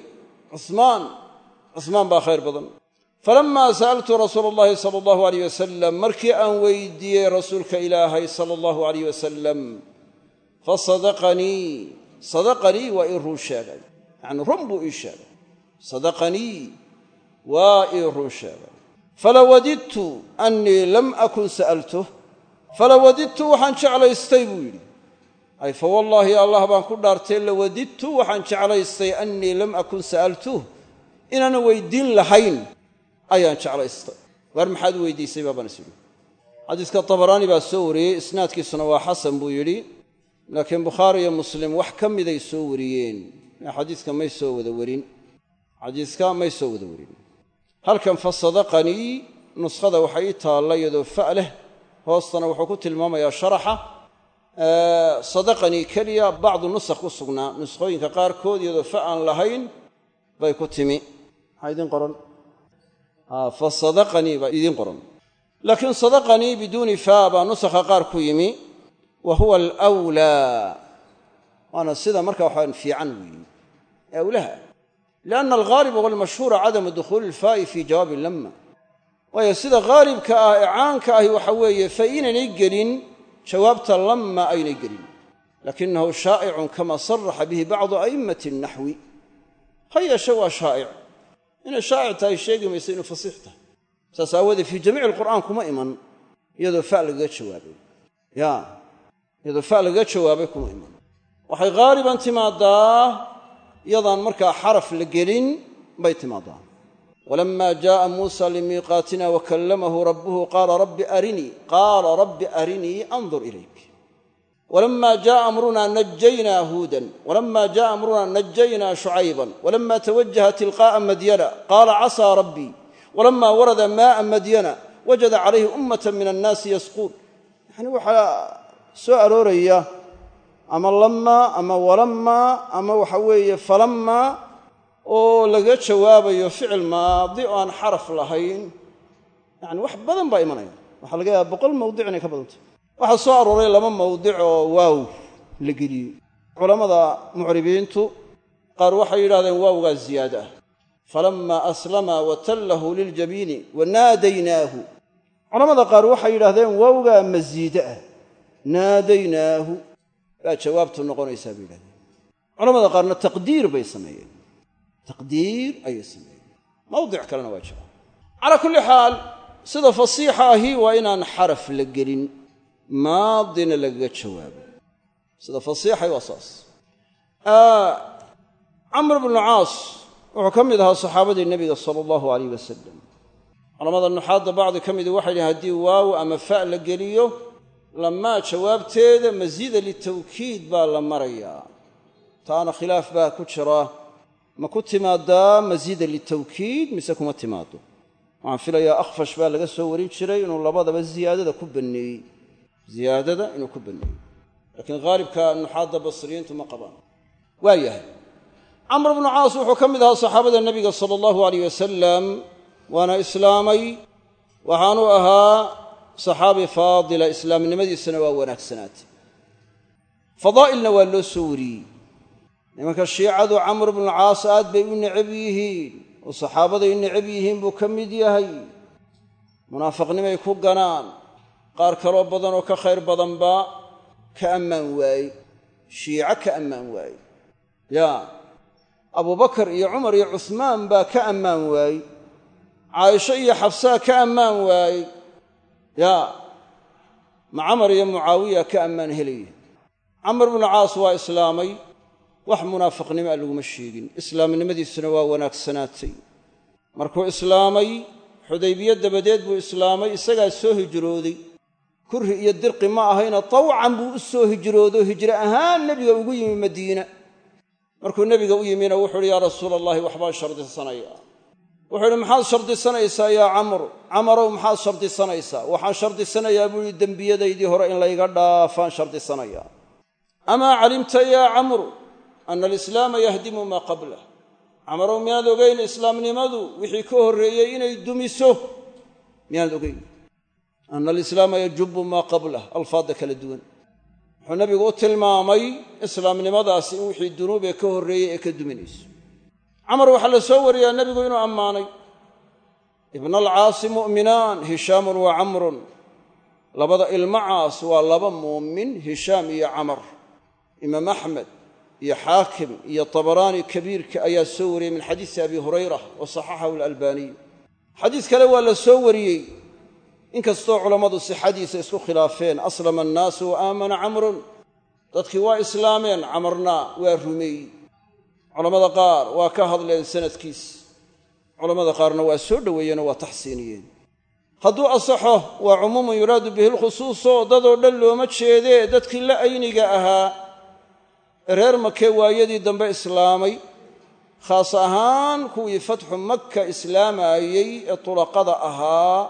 cuhmaan baa khayr badan falammaa sa'altu rasuula allahi sala allahu alayh wasalam markii aan weydiiyey rasuulka ilaahay sala allahu alayh wasalam fasadaqanii waa ii run sheegay yacni run buu ii sheegay sadaqanii waa ii run sheegay falawadidtu annii lam akun sa'altuh falawadidtu waxaan jeclaystay buu yidhi ay fa wallaahi allah baan ku dhaartay lawadidtu waxaan jeclaystay annii lam akun sa'altuh inaanan weydiin lahayn ayaan jeclaystay waar maxaad u weydiisay baabaan is idhi xadiiska tabaraani baa soo wariyey isnaadkiisuna waa xasan buu yidhi laakiin bukhaari iyo muslim wax ka miday soo wariyeen xadiiska may soo wada warin halkan fasadaqanii nuskhada waxay ii taalla iyadoo fa leh hoostana wuxuu ku tilmaamayaa sharaxa sadaqanii keliya bacdu nusakh ku sugnaa nuskhooyinka qaarkood iyadoo fa aan lahayn bay ku timi maxaa idiin qoran fasadaqanii baa idiin qoran laakiin sadaqanii biduuni faa baa nusakha qaar ku yimi wa huwa alwlaa waana sida marka waxaan fiican weeye awlaha lianna alghaaliba walmashhuura cadamu dukhuuli ilfaa'i fii jawaabi lamma waayo sida haalibka ah ee caanka ahi waxa weeye fa inaynay gelin jawaabta lamma aynay gelin laakinahu shaa'icun kama saraxa bihi bacdu a'immati naxwi ha yeeshe waa shaa'ic inay shaa'ic tahay sheegi mayso inuu fasiix tahay saas aawoodee fii jamiici alqur'aan kuma iman iyadoo fa lagaga jawaabay iyadoo fa lagaga jawaabay kuma iman waxay haaliban timaadaa iyadaan markaa xaraf la gelin bay timaadaa ولما جاء موسى لميقاتنا وكلمه ربه قال رب أرني أنظر إليك ولما جاء أمرنا نجينا هودا ولما جاء أمرنا نجينا شعيبا ولما توجه تلقاء مدين قال عسى ربي ولما ورد ماء مدين وجد عليه أمة من الناس يسقون يعني وحا سؤال ريا أما لما أما ولما أما وحوي فلما oo laga jawaabayo ficil maadi oo aan xaraf lahayn yani wax badan baa imanaya waxa laga yaabaa 100 mawduuc inay ka badanta waxa soo arooray laba mawduuc oo waaw la geliyay culimada mucribiintu qaar waxay yiraahdeen waawga ziyaada falamma aslama wa tallahu liljabini wa naadaynaahu culimada qaar waxay yiraahdeen waawga maziida naadaynaahu baa jawaabtu noqonaysa bilaad culimada qaarna taqdiir bay sameeyeen تقدير أي سمين موضع كلنا واجهه على كل حال صدى فصيحة هي وإن انحرف لقرين ماضين لقيت شواب صدى فصيحة وصاص عمرو بن العاص وكمدها صحابة النبي صلى الله عليه وسلم على ماذا النحاض بعض كمد واحد هدي واو أما فاء لقريه لما شواب تيدا مزيدا للتوكيد بالمريا تانا خلاف با كتشراه ما كنت مادا مزيدا للتوكيد مسكم التمادو وعن فيلا أخفش بقى لقى سورين شري إنه لبضة بس زيادة كبني زيادة إنه كبني لكن غالب كأنه حاضر بصريين ثم قبان وياه عمرو بن عاص وحكم ذا صحابة النبي صلى الله عليه وسلم وأنا إسلامي وحانوها صحابي فاضل إسلام النمذي السنوات وناك سنات فضائل نوال سوري nimanka shiicadu camr ibn al-aas aad bay u necab yihiin oo saxaabada ay necab yihiin buu ka mid yahay munaafiqnimay ku ganaan qaar kale badan oo ka khayr badan ba ka amaan waay shiica ka amaan waay ya Abu Bakar iyo Umar iyo Uthman ba ka amaan waay Aisha iyo Hafsa ka amaan waay ya Muammar iyo Muawiya ka amaan helay Amr ibn al-Aas waa islaamay wax munaafiqnimo lagu ma sheegin islaamnimadiisuna waa wanaagsanaatay markuu islaamay Xudaybiyad dabadeed buu islaamay isaga soo hijrooday kurri iyo dirqi ma ahayna tawcan buu u soo hijroodo hijra ahaan nabiga ugu yimi Madiina markuu nabiga u yimina wuxuu ya rasuulullaahi waxbaan shardisanaya wuxuu maxaad shardisanaysaa ya Amr maxaad shardisanaysaa waxaan shardisanayaa buu dambiyadaydii hore in la iga dhaafaan shardisanayaa ama calimta ya Amr أن الإسلام يهدم ما قبله عمرو مياد وقين الإسلام نمدو وحي كهر ريين يدمسه مياد وقين أن الإسلام يجب ما قبله الفاظك للدون النبي قلت المامي إسلام نمدو وحي الدنوب كهر ريين يكدمنيس عمرو وحل سور يا النبي قلنا أماني ابن العاص مؤمنان هشام وعمر لبضأ المعاص ولبا مؤمن هشام يا عمر إمام أحمد يا حاكم يا طبراني كبير كأيا سوري من حديث أبي هريرة وصححه الألباني حديث كلا ولا سوري إن كستوع علماء حديث يسكو خلافين أسلم الناس وآمن عمرو تدخوا إسلامين عمرنا والرمي علماء قار وكهض لين سنة كيس علماء قارنا وأسود وينا وتحسينيين قدوا أصحه وعموم يراد به الخصوص ضدوا دلوا متشيدي دتك لا أينجاها reer Makka waayadii dambe islaamay khaas ahaan kuwii fatxu Makka islaamayay ee tulaqada ahaa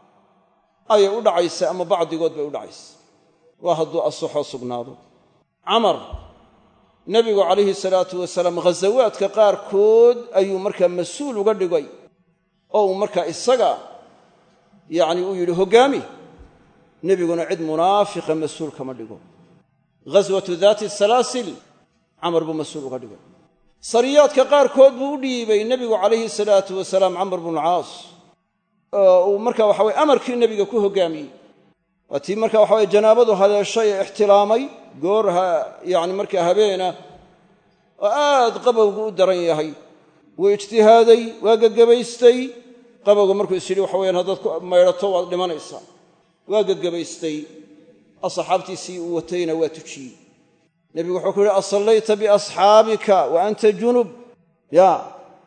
ay u dhacaysa ama bacdigood bay u dhacaysa waa haduu asaxo sugnaado Amar nabigu kaleeyhi salaatu wasalaam ghazawaadka qaar kood ayuu markaa mas'uul uga dhigay oo markaa isaga yaani uu yiri hogaami nabiguna cid munaafiqa mas'uul kama dhigo ghazwatu dhaati salaasil Amr buu mas'uul uga dhigay sariyaadka qaar kood buu u dhiibay nabigu kaleeyhi salaatu wasalaam Amr ibn al-Aas oo markaa waxa way amarkii nabiga ku hogaamiyay watii markaa waxa way janaabadu haleeshay ihtilaamay goorha yaani markaa habeena oo aad qabowgu u daran yahay way ijtihaaday waa gagabaystay qabowga markuu isiri waxa weeyaan hadad ku meerato waa dhimanaysa waa gagabaystay asxaabtiisii uu watayna waa tujiyay nabigu wuxuu ku yiri asallayta bi ashaabika wa anta junub ya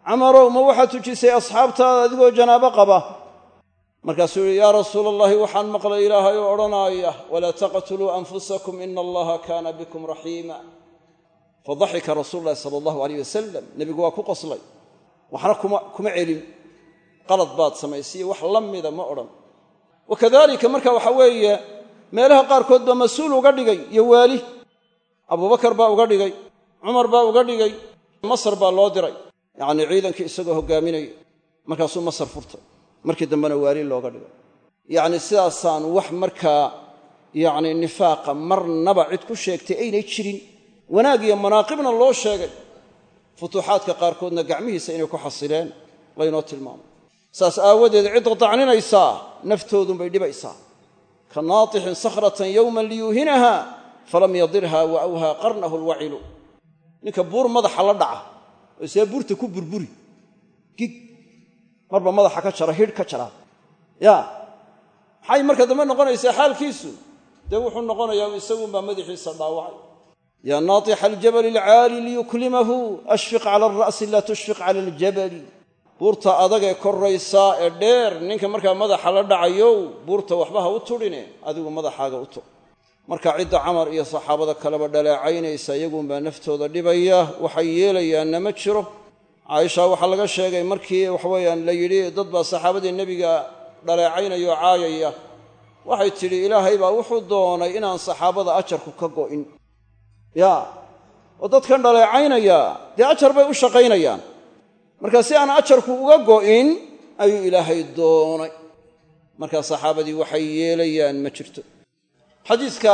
camarow ma waxaad tujisay asxaabtaada adigoo janaabo qaba markaasuu yidhi yaa rasuula allahi waxaan maqlay ilaahay oo odhanaaya walaa taqtuluu anfusakum ina allaha kaana bikum raxiima fadaxika rasuulu llahi sala allahu alayh wasalam nebigu waa ku qoslay waxna kuma celin qalad baad samaysay wax la mida ma odhan wakadalika marka waxa weeye meelaha qaarkood baa mas-uul uga dhigay iyo waali abubakar baa uga dhigay cumar baa uga dhigay masar baa loo diray yacnii ciidankii isagoo hoggaaminaya markaasuu masar furtay markii dambena waali looga dhigay yacni sidaasaan wax markaa yacni nifaaqa marnaba cid ku sheegtay aynay jirin wanaag iyo manaaqibna loo sheegay futuuxaadka qaarkoodna gacmihiisa inay ku xasileen laynoo tilmaamay saas aawadeed cid qatacninaysaa naftoodunbay dhibaysaa ka naatixin sakhratan yowman liyuuhinaha falam yadirha wa awhaa qarnahu alwacilu ninka buur madaxa la dhaca oo see buurta ku burburi gig marba madaxa ka jara hidh ka jara yaa maxay marka dambe noqonaysaa xaalkiisu dee wuxuu noqonayaa isagunbaa madaxiisa dhaawacay yaa naatixa aljabali alcaali liyuklimahu ashfiq cala alra'si laa tushfiq cala aljabali buurta adagee korraysaa ee dheer ninka markaa madaxa la dhacayow buurta waxba ha u tudhine adigu madaxaaga u tur marka cidda camar iyo saxaabada kaleba dhaleecaynaysa iyagunbaa naftooda dhibaya waxay yeelayaanna ma jiro caaisha waxaa laga sheegay markii waxaweyaan la yidhi dad baa saxaabadii nebiga dhaleecaynaya oo caayaya waxay tidhi ilaahay baa wuxuu doonay inaan saxaabada ajarku ka go'in yaa oo dadkan dhaleecaynaya dee ajar bay u shaqaynayaan marka si aan ajarku uga go'in ayuu ilaahay doonay markaa saxaabadii waxay yeelayaan ma jirto xadiiska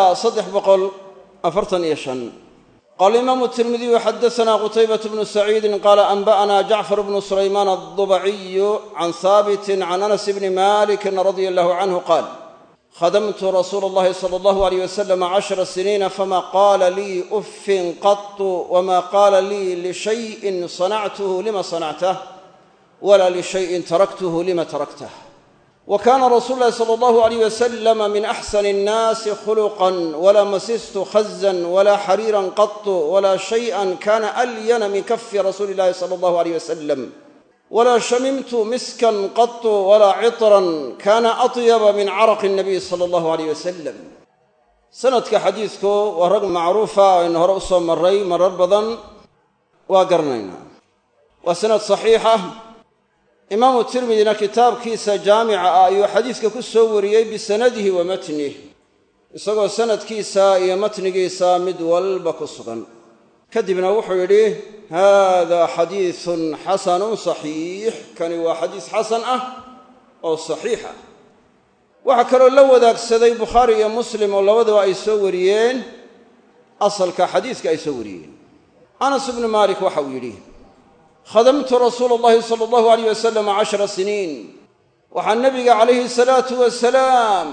345 qaala imaamu tirmidiyu xadasanaa qutaybatu bnu saciidin qaala anba'anaa jacfar bnu sulaymaan addubaciyu can haabitin can anas bni malikin radia allahu canhu qaal khadamtu rasuula allahi sala allahu alayh wasalam 10 siniina fama qaala lii uffin qatu wama qaala lii lishayin sanactuhu lima sanactah wala lishayin taraktuhu lima taraktah wa kaana rasuulu llahi sala allahu alayh wasalam min axsani annaasi khuluqan walaa masistu khazan walaa xariiran qatu walaa shayan kana alyana min kafi rasuuli illahi sala allahu alayh wasalam walaa shamimtu miskan qatu walaa citran kana atyaba min caraqi nabiy sala allahu alayh wasalam sanadka xadiidku waa rag macruufa aynu hore u soo marray marar badan waa garanaynaa waa sanad saxiixa imaamu tirmidina kitaabkiisa jaamica ah ayuu xadiiska ku soo wariyey bisanadihi wa matnih isagoo sanadkiisa iyo matnigiisa mid walba ku sugan kadibna wuxuu yidhi haadaa xadiisun xasanun saxiix kani waa xadiis xasan ah oo saxiix ah waxaa kaloo la wadaagsaday bukhaari iyo muslim oo labaduba ay soo wariyeen asalka xadiiska ay soo wariyeen anas ibnu maalik waxa uu yidhi khadamtu rasuula allahi sala allahu alayh wasalam 10 siniin waxaa nebiga calayhi salaatu wasalaam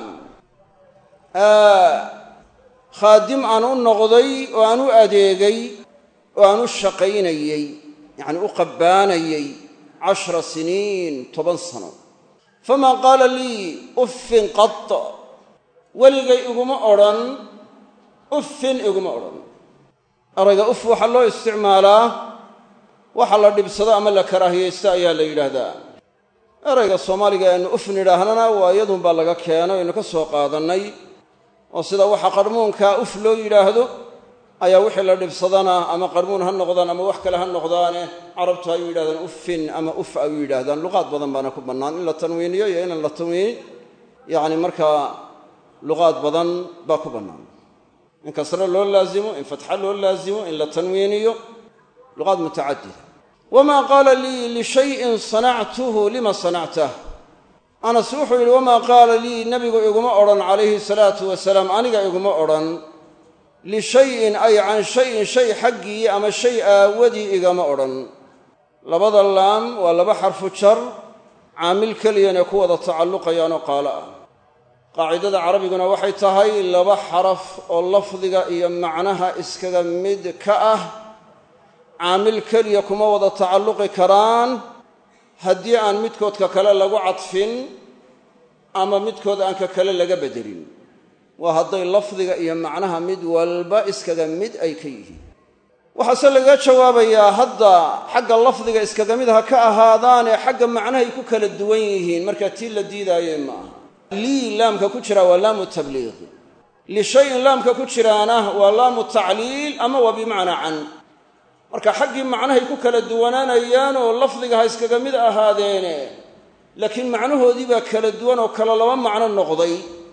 khaadim aan u noqday oo aan u adeegay oo aan u shaqaynayey yacni u qabbaanayey 10 siniin 10 sano famaa qaala lii uffin qat weligay iguma odhan uffin iguma odhan erayga uff waxaa loo isticmaalaa waxa la dhibsado ama la karaahiyaysto ayaa la yidhaahdaa erayga soomaaliga aynu uf nidhaahnana waa iyadunbaa laga keeno aynu ka soo qaadannay oo sida waxa qarmuunkaa uf loo yidhaahdo ayaa wixii la dhibsadana ama qarmuun ha noqdaan ama wax kale ha noqdaane carabtu ay u yidhahdaan uffin ama uf ay u yidhaahdaan luqaad badan baana ku bannaan in la tanwiiniyo iyo inaan la tanwiinin yacni markaa luqaad badan baa ku bannaan in kasre loo laasimo in fatxa loo laasimo in la tanwiiniyo luqaad mutacadida wamaa qaala lii lishayin sanactuhu lima sanactah anas wuxuu yidhi wamaa qaala lii nebigu iguma odhan calayhi salaatu wasalaam aniga iguma odhan lishayin ay can shayin shay xaggii ama shay aawadii igama odhan labada laam waa laba xarfu jar caamil keliyana ku wada tacalluqayaanoo qaalo ah qaacidada carabiguna waxay tahay laba xaraf oo lafdiga iyo macnaha iskaga mid ka ah caamil keliya kuma wada tacalluqi karaan haddii aan midkoodka kale lagu cadfin ama midkood aan ka kale laga beddelin waa hadday lafdiga iyo macnaha mid walba iskaga mid ay ka yihiin waxaase laga jawaabayaa hadda xagga lafdiga iskaga mid ha ka ahaadaane xagga macnahay ku kala duwan yihiin markaa tii la diidaaye ma aha lii laamka ku jira waa laamu tabliiq lishayin laamka ku jiraana waa laamu tacliil ama waa bimacnaa can marka xaggii macnahay ku kala duwanaanayaan oo lafdiga ha iskaga mid ahaadeene laakiin macnahoodii baa kala duwan oo kala laba macno noqday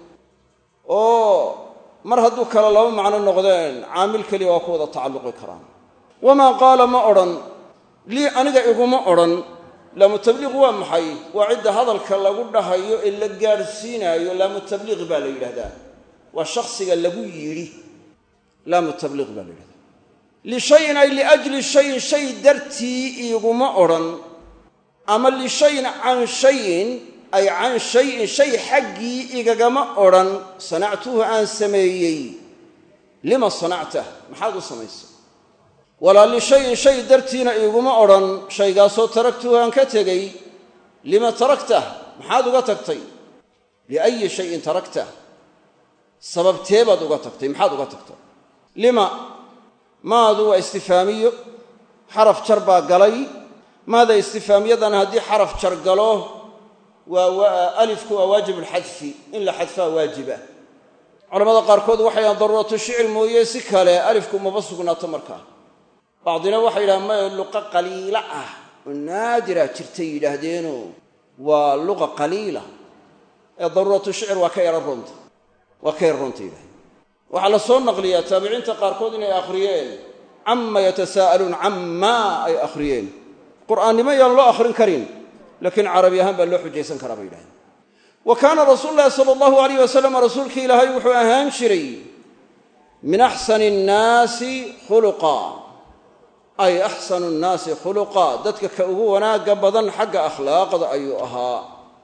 oo mar hadduu kala laba macno noqdeen caamil keliya waa ku wada tacalluqi karaan wamaa qaala ma odhan lii aniga iguma odhan laamu tabliiq waa maxay waa cidda hadalka lagu dhahayo ee la gaadhsiinaayo laamu tabliiq baa la yidhahdaa waa shakhsiga lagu yidhi laamu tabliiq baa la yidhahdaa lishayin ay liajli shayin shay dartii iguma odhan ama lishayin can shayin ay can shayin shay xaggii igagama odhan sanactuhu aan sameeyey lima sanactah maxaad u samaysay walaa lishayin shay dartiina iguma odhan shaygaasoo taragtuhu aan ka tegey lima taraktah maxaad uga tagtay liayi shayin taraktah sababtee baad uga tagtay maxaad uga tagtay lima maadu waa istifaamiyo xaraf jar baa galay maada istifaamiyadana haddii xaraf jar galo alifku waa waajib alxadfi in la xadfaa waajiba culamada qaarkood waxay yidhahaan daruuratu shicir mooye si kale alifku maba sugnaato markaa bacdina waxay yidhahaan ma luqa qaliila ah oo naadira jirtay yidhaahdeenoo waa luqa qaliila ee daruuratu shicir waa ka yara runta yidhahdeen waxaa la soo naqliyaa taabiciinta qaarkood inay akhriyeen cama yatasaa'aluun cammaa ay akhriyeen qur'aannimo yaan loo akhrin karin laakiin carabi ahaan baa loo xujaysan karaa bay yidhahdeen wa kaana rasuulu llahi sala allahu alayh wasalam rasuulkii ilaahay wuxuu ahaan jiray min axsani nnaasi khuluqa ay axsanu nnaasi khuluqa dadka ka ugu wanaagga badan xagga akhlaaqda ayuu ahaa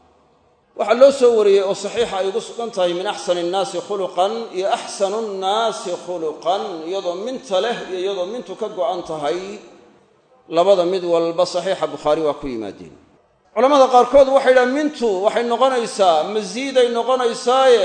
waxaa loo soo wariyey oo saxiixa ay ugu sugan tahay min axsani innaasi khuluqan iyo axsanu nnaasi khuluqan iyadoo minta leh iyo iyadoo mintu ka go'an tahay labada mid walba saxiixa bukhaari waa ku yimaadeen culamada qaarkood waxay yidhahaan mintu waxay noqonaysaa masiiday noqonaysaaye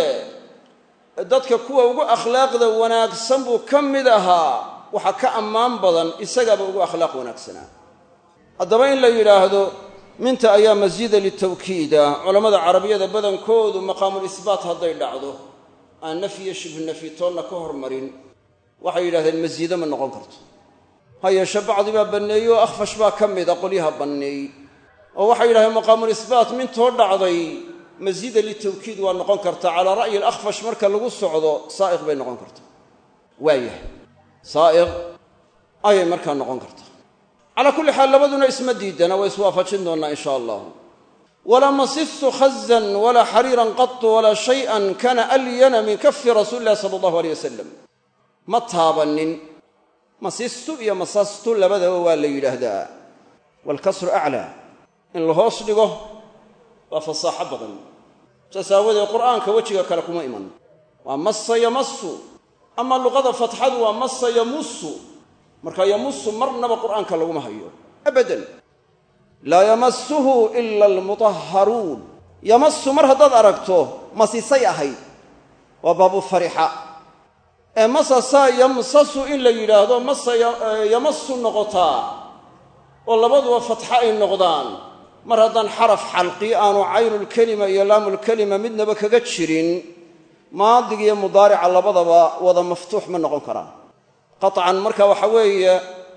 dadka kuwa ugu akhlaaqda wanaagsan buu ka mid ahaa waxa ka ammaan badan isagaaba ugu akhlaaq wanaagsanaa haddaba in la yidhaahdo minta ayaa masiida litawkiida culammada carabiyada badankoodu maqaamulisbaat hadday dhacdo aan nafyiyo shibhu nafyi toonna ka hormarin waxay yidhahdeen masiide ma noqon karto ha yeeshe bacdi baa banneeyey oo akhfash baa ka mida qolyaha banneey oo waxay yidhahdeen maqaamulisbaat mintoo dhacday masiida litawkiid waa noqon kartaa calaa ra'yi alakhfash marka lagu socdo saa'iq bay noqon kartaa waayahay saa'iq ayay markaa noqon kartaa calaa kulli xaal labaduna isma diidana waa iswaafajin doonnaa in sha allah walaa masistu khazan walaa xariiran qatu walaa shay'an kana alyana min kafi rasuuli illahi sala allahu aleyh wasalam ma taabannin masistu iyo masastu labadaba waa la yidhaahdaa waalkasru aclaa in la hoos dhigo waa fasaaxo badan saas aawadeed qur'aanka wejiga kale kuma iman waa massa yamassu ama luqada fatxadu waa massa yamussu marka yamussu marnaba qur'aanka laguma hayo abadan laa yamassuhu ila almutahharuun yamassu mar haddaad aragto masisay ahayd waa baabu farixa ee masasaa yamsasu in la yidhaahdo masa yamassu noqotaa oo labaduba fatxa ay noqdaan mar haddaan xaraf xalqi aanu caynulkelima iyo laamulkelima midnaba kaga jirin maadig iyo mudaarica labadaba wada maftuux ma noqon karaan qaطcan marka waxa weeye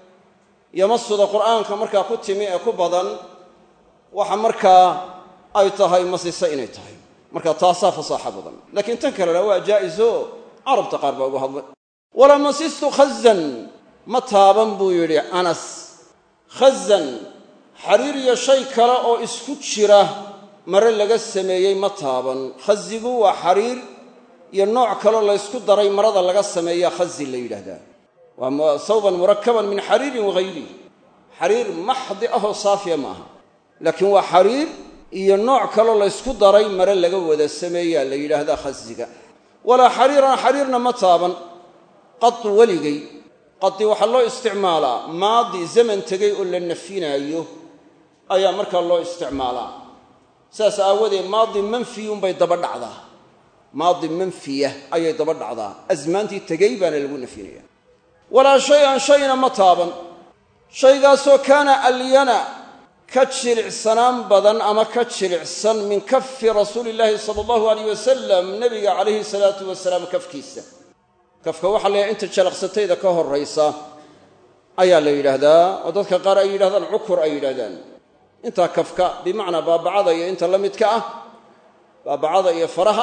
yamasuda qur'aanka markaa ku timi ee ku badan waxa markaa ay tahay masise inay tahay marka taasaa fasaaxo badan laakiin tan kalena waa jaa'iso carabta qaar baa ugu hadlay walaa masistu khazan ma taaban buu yidhi anas khazan xariir iyo shay kale oo isku jira mare laga sameeyey ma taaban khazigu waa xariir iyo nooc kaleo laysku daray marada laga sameeyaa khazi la yidhaahdaa waa sawban murakaban min xariirin wahayri xariir maxdi ahoo saafiya ma aha laakiin waa xariir iyo nooc kaloo laysku daray mare laga wada sameeyaa la yidhaahdaa khaziga walaa xariiran xariirna ma taaban qadu weligay qadi waxaa loo isticmaalaa maadi zaman tegey oo la nafinaayo ayaa markaa loo isticmaalaa saas aawadeed maadi manfiyunbay daba dhacdaa maadi manfiya ayay daba dhacdaa asmaantii tegey baana lagu nafinaya walaa shay-an shayna ma taaban shaygaasoo kaana alyana ka jilicsanaan badan ama ka jilicsan min kafi rasuulillaahi sala allahu alayh wasalam nebiga calayhi salaatu wasalaam kafkiisa. kafka waxaa la yidhaha inta jalaqsatayda ka horraysa ayaa la yidhaahdaa, oo dadka qaar ay yidhahdaan cukur ay yidhahdaan. intaa kafka bimacnaa baabacada iyo inta la midka ah, baabacada iyo faraha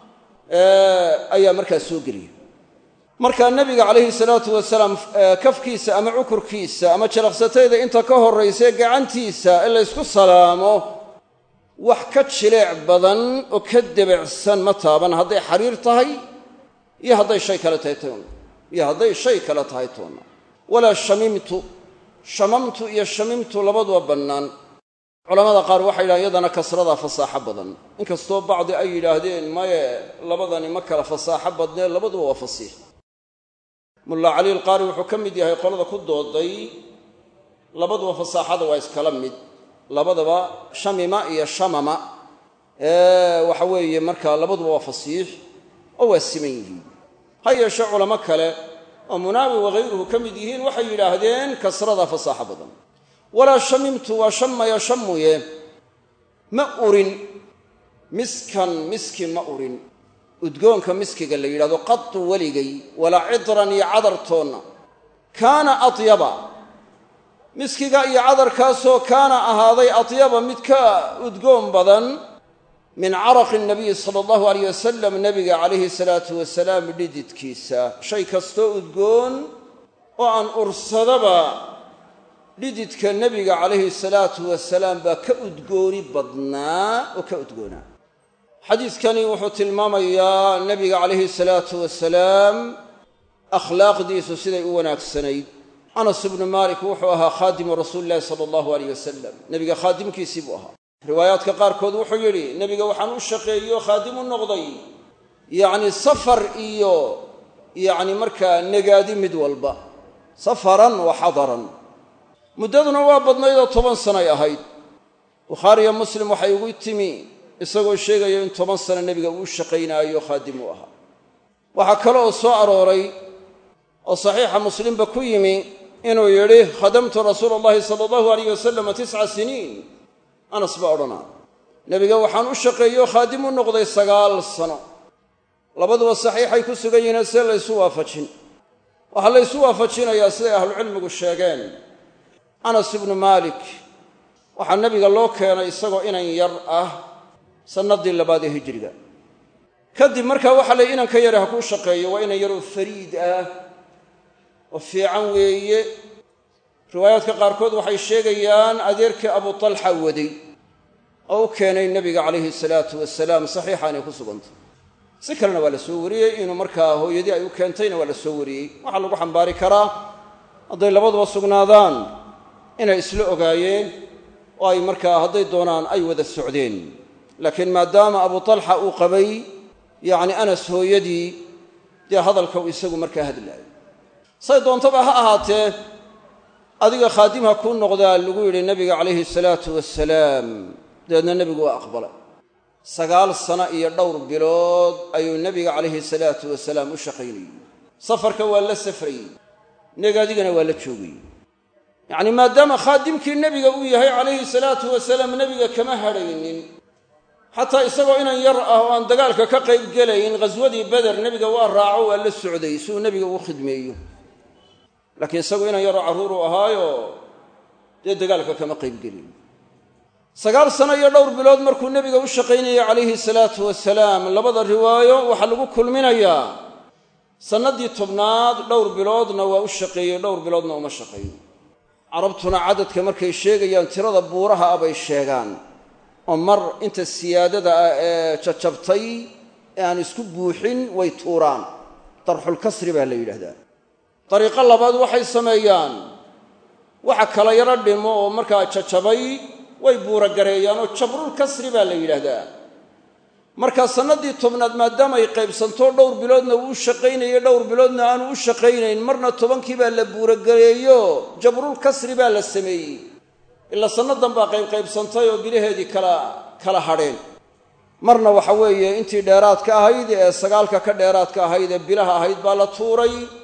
ayaa markaas soo geliya. markaa nebiga calayhi salaatu wasalaam kafkiisa ama cukurkiisa ama jalaqsatayda inta ka horraysa gacantiisa in laysku salaamo wax ka jileec badan oo ka debecsan ma taaban, hadday xariir tahay iyo hadday shay kale tahay toonna iyo hadday shay kale tahay toonna. walaa shamimtu shamamtu iyo shamimtu labaduba bannaan. culamada qaar waxay yidhahdeen iyadana kasradaa fasaaxo badan, inkastoo bacdi ay yidhaahdeen maye labadani ma kala fasaaxo badnee labaduba waa fasiix. mulla cali alqaari wuxuu ka mid yahay qolada ku dooday labaduba fasaaxada waa iskala mid, labadaba shamima iyo shamama waxa weeye markaa labaduba waa fasiix oo waa siman yihiin. ha yeeshe culamo kale oo munaawi wakayruhu ka mid yihiin waxay yidhaahdeen kasradaa fasaaxo badan. walaa shamimtu waa shamaya shamuye ma urin miskan miski ma urin, udgoonka miskiga la yidhahdo qatu weligay, walaa cidran iyo cadartoonna kaana atyaba miskiga iyo cadarkaasoo kaana ahaaday atyaba mid ka udgoon badan min caraqi nabiyi sala allahu alayh wasalam nebiga calayhi salaatu wasalaam dhididkiisa. shay kastoo udgoon oo aan ursadaba dhididka nebiga calayhi salaatu wasalaam baa ka udgooni badnaa oo ka udgoonaa. xadiidkani wuxuu tilmaamayaa nebiga calayhi salaatu wasalaam akhlaaqdiisu siday u wanaagsanayd. anas ibnu maalik wuxuu ahaa khaadimu rasuulillahi sala allahu alayh wasalam, nebiga khaadimkiisii buu ahaa. riwaayaadka qaarkood wuxuu yidhi nebiga waxaan u shaqeeyo khaadim u noqday yacni safar iyo yacni markaa nagaadi mid walba, safaran wa xadaran. muddaduna waa badnaydoo 10 sanay ahayd. bukhaariyo muslim waxay ugu timi isagoo sheegaya in 10 sano nebiga uu shaqaynaayo khaadim u ahaa. waxaa kale oo soo arooray oo saxiixa muslimba ku yimi inuu yidhi khadamtu rasuula allahi sala allahu alayh wasalam 9 siniin. anas baa odhanaa nebiga waxaan u shaqeeyo khaadim u noqday 9 sano. labaduba saxiixay ku sugan yihiin see laysu waafajin. waxaa laysu waafajinayaa siday ahlucilmigu sheegeen. anas ibnu maalik waxaa nebiga loo keenay isagoo inan yar ah sannaddii 2 ee hijriga. kadib markaa waxaa la inanka yare ha kuu shaqeeyo, waa inan yaroo fariid ah oo fiican weeye. riwaayaadka qaarkood waxay sheegayaan adeerkii abu talxa waday oo u keenay nebiga calayhi salaatu wasalaam, saxiixaanay ku sugantay. si kalena waa la soo wariyey inuu markaa hooyadii ay u keentayna waa la soo wariyey. waxaa lagu xambaari karaa hadday labaduba sugnaadaan inay isla ogaayeen oo ay markaa hadday doonaan ay wada socdeen. laakiin maadaama abu talxa uu qabay yacni anas hooyadii, dee hadalka uu isagu markaa hadlaayo. say doontaba ha ahaatee adiga khaadim ha kuu noqdaa lagu yidhi nebiga calayhi salaatu wasalaam. dabeedna nebigu waa aqbalay. 9 sano iyo dhowr bilood ayuu nebiga calayhi salaatu wasalaam u shaqaynayey. safarka waa la safrayey, negaadigana waa la joogayey. yacni maadaama khaadimkii nebiga uu yahay calayhi salaatu wasalaam, nebiga kama hadhaynin. xataa isagoo inan yar ah oo aan dagaalka ka qayb gelayn ghaswadii beder nebiga waa raaco waa la socday si uu nebiga ugu khidmeeyo. laakiin isagu inan yaroo carruur u ahaayo dee dagaalka kama qayb gelin. 9 sano iyo dhowr bilood markuu nebiga u shaqaynayay calayhi salaatu wasalaam. labada riwaayo waxaa lagu kulminayaa sannaddii 10aad dhowr biloodna waa u shaqeeyey, dhowr biloodna uma shaqayn. carabtuna cadadka markay sheegayaan tirada buuraha ah bay sheegaan, oo mar inta siyaadada ah ee jajabtay ee aan isku buuxin way tuuraan. darxulkasri baa la yidhaahdaa. dariiqo labaad waxay sameeyaan waxa kala yaro dhimo oo markaa jajabay way buuragareeyaan oo jabrulkasri baa la yidhaahdaa. markaa sannaddii 10aad maadaama ay qaybsanto dhowr biloodna uu u shaqaynayay, dhowr biloodna aanu u shaqaynayn, marna 10kii baa la buuragareeyo jabrulkasri baa la sameeyey. ilaa sannadan baa qaybsantay oo bilaheedii kala hadheen. marna waxa weeye intii dheeraadka ahayd ee 9ka ka dheeraadka ahayd ee bilaha ahayd baa la tuuray,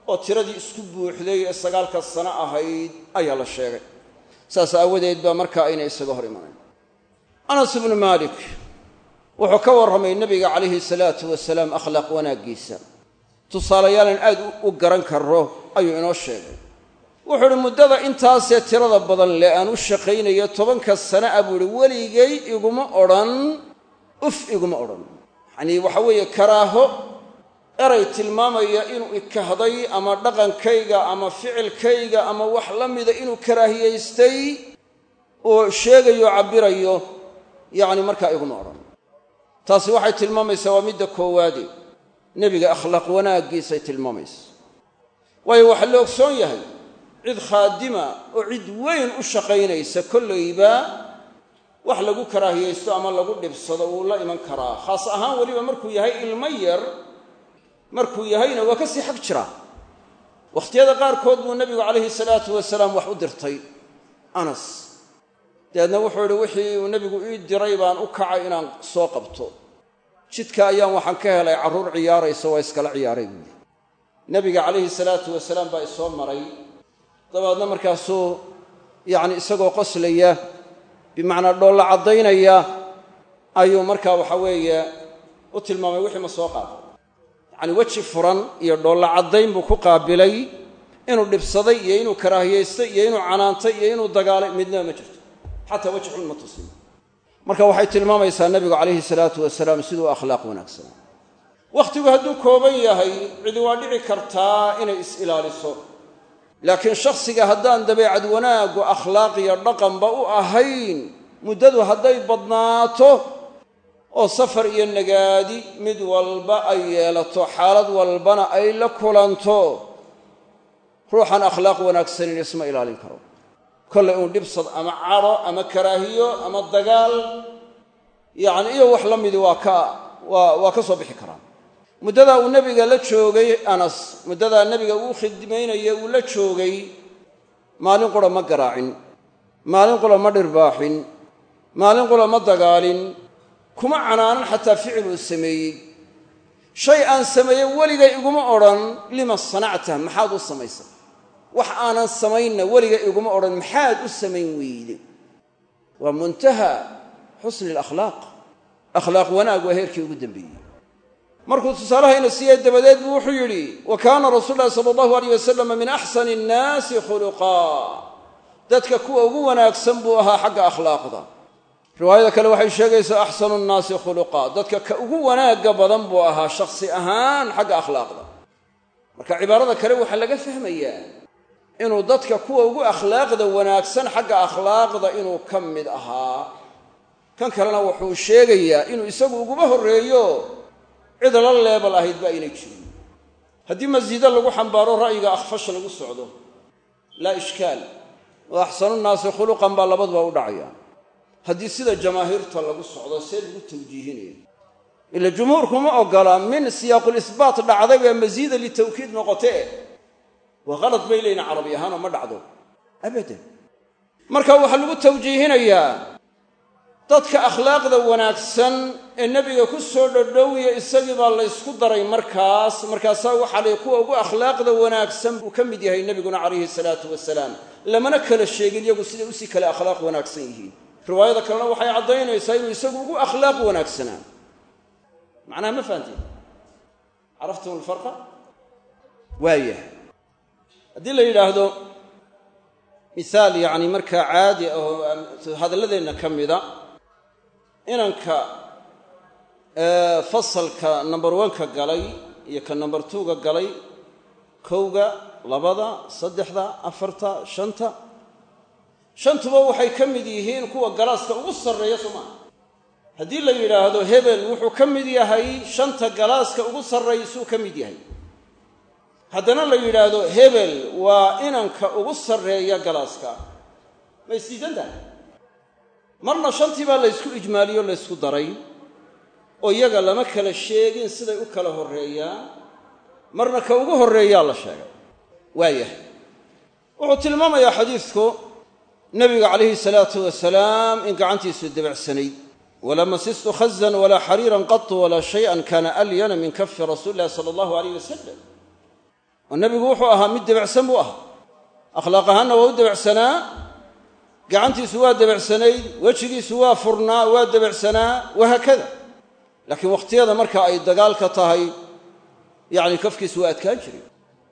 oo tiradii isku buuxday ee 9 sano ahayd ayaa la sheegay saas aawadeed baa markaa inay isaga hor imanayaan Anas ibn Malik wuxuu ka warramay nabiga calayhi salaatu wasalaam akhlaaq wanaagiisa tusaalayaalan aad u garan karo ayuu inoo sheegay wuxuu yidhi muddada intaasee tirada badan le aan u shaqaynayo 10 sano buu yidhi weligay iguma odhan iguma odhan yacnii waxa weeye karaaho eray tilmaamaya inuu ikahday ama dhaqankayga ama ficilkayga ama wax la mida inuu karaahiyaystay oo sheegayo cabbirayo yacni markaa iguma odhan taasi waxay tilmaamaysaa waa midda koowaade nebiga akhlaaq wanaaggiisay tilmaamaysa waayo waxaa la ogsoon yahay cid khaadima oo cid weyn u shaqaynaysa kollayba wax lagu karaahiyaysto ama lagu dhibsado wuu la iman karaa khaas ahaan weliba markuu yahay ilmo yar markuu yahayna waa ka sii xag jira wakhtiyada qaarkood buu nebigu calayhi salaatu wasalaam wax u dirtay Anas dabeedna wuxuu yidhi wixii uu nebigu ii diray baan u kacay inaan soo qabto jidka ayaan waxaan ka helay carruur ciyaaraysa waa iskala ciyaaray buuri nebiga calayhi salaatu wasalaam baa isoo maray dabeedna markaasuu yacni isagoo qoslaya bimacnaa dhoolla caddaynaya ayuu markaa waxa weeye u tilmaamay wixii ma soo qaaday yacni weji furan iyo dhoolla caddayn buu ku qaabilay inuu dhibsaday iyo inuu karaahiyaystay iyo inuu canaantay iyo inuu dagaalay midnaba ma jirto xataa weji xun ma tusin marka waxay tilmaamaysaa nebigu calayhi salaatu wasalaam siduu akhlaaq wanaagsanaa wakhtigu hadduu kooban yahay cidi waa dhici kartaa inay is-ilaaliso laakiin shakhsiga haddaan dabeecad wanaaggu akhlaaq iyo dhaqanba u ahayn muddadu hadday badnaato oo safar iyo nagaadi mid walba ay yeelato xaalad walbana ay la kulanto ruuxan akhlaaq wanaagsanin isma ilaalin karo kollay uun dhibsad ama cadho ama karaahiyo ama dagaal yacni iyo wax la midi waa ka soo bixi karaa muddadaa uu nebiga la joogay Anas muddadaa nebiga uu khidmaynaya uu la joogay maalin qura ma garaacin maalin qura ma dhirbaaxin maalin qura ma dagaalin kuma canaanan xataa ficil uu sameeyey shay aan sameeyey weligay iguma odhan lima sanacta maxaad u samaysay wax aanan samaynna weligay iguma odhan maxaad u samayn weyde waa muntaha xusni alakhlaaq akhlaaq wanaag waa heerkii ugu dambeeyey markuu tusaalahayna siiyey dabadeed buu wuxuu yidhi wa kaana rasuulu llahi sala allahu alayh wasalam min axsani annaasi khuluqaa dadka kuwa ugu wanaagsan buu ahaa xagga akhlaaqda riwaayada kale waxay sheegaysaa axsanu nnaasi khuluqaa dadka ka ugu wanaagga badan buu ahaa shakhsi ahaan xagga akhlaaqda marka cibaarada kale waxaa laga fahmayaa inuu dadka kuwa ugu akhlaaqda wanaagsan xagga akhlaaqda inuu ka mid ahaa kan kalena wuxuu sheegayaa inuu isagu uguba horreeyo cid la leebal ahayd ba aynay jirin haddii masiida lagu xambaaro ra'yiga akhfash lagu socdo laa ishkaal wa axsanu nnaasi khuluqan baa labaduba u dhacaya haddii sida jamaahiirta lagu socdo see lagu tawjiihinaya ila jumhuurku ma ogola min siyaaqulisbaat dhacday baa masiida litawkiid noqotee waa qalad bay leeyihin carabi ahaanoo ma dhacdo abadan marka waxaa lagu tawjiihinayaa dadka akhlaaqda wanaagsan ee nebiga ku soo dhodhowiya isagii baa laysku daray markaasaa waxaa lay kuwa ugu akhlaaqda wanaagsan buu ka mid yahay nebiguna calayhi salaatu wasalaam lamana kala sheegin iyagu siday usii kale akhlaaq wanaagsan yihiin riwaayada kalena waxay caddaynaysaa inuu isagu ugu akhlaaq wanaagsanaa macnaha ma fahanteen caraftum alfarqa waayah haddii la yidhaahdo misaal yacni markaa caadi ah oo hadalladeenna ka mida inanka fasalka number 1ka galay iyo ka number 2ga galay 1ga 2 3 4 5 shantuba waxay ka mid yihiin kuwa galaaska ugu sarreeya Soomaa haddii la yidhaahdo hebel wuxuu ka mid yahay shanta galaaska ugu sarreeysuu ka mid yahay haddana la yidhaahdo hebel waa inanka ugu sarreeya galaaska ma isdiidantahay marna shantii baa laysku ijmaaliyo laysku daray oo iyaga lama kala sheegin siday u kala horreeyaan marna ka ugu horreeyaa la sheegay waayahay wuxuu tilmaamayaa xadiidku nabiga calayhi salaatu wasalaam in gacantiisu dabacsanayd walaa masistu khazan walaa xariiran qatu walaa shay-an kaana alyana min kafi rasuuli illahi sala allahu alayh wasalam oo nebigu wuxuu ahaa mid debacsan buu ahaa akhlaaq ahaanna waa u debacsanaa gacantiisu waa debacsanayd wejigiisu waa furnaa waa debacsanaa wahaakada laakiin wakhtiyada marka ay dagaalka tahay yacni kafkiisu waa adkaan jiray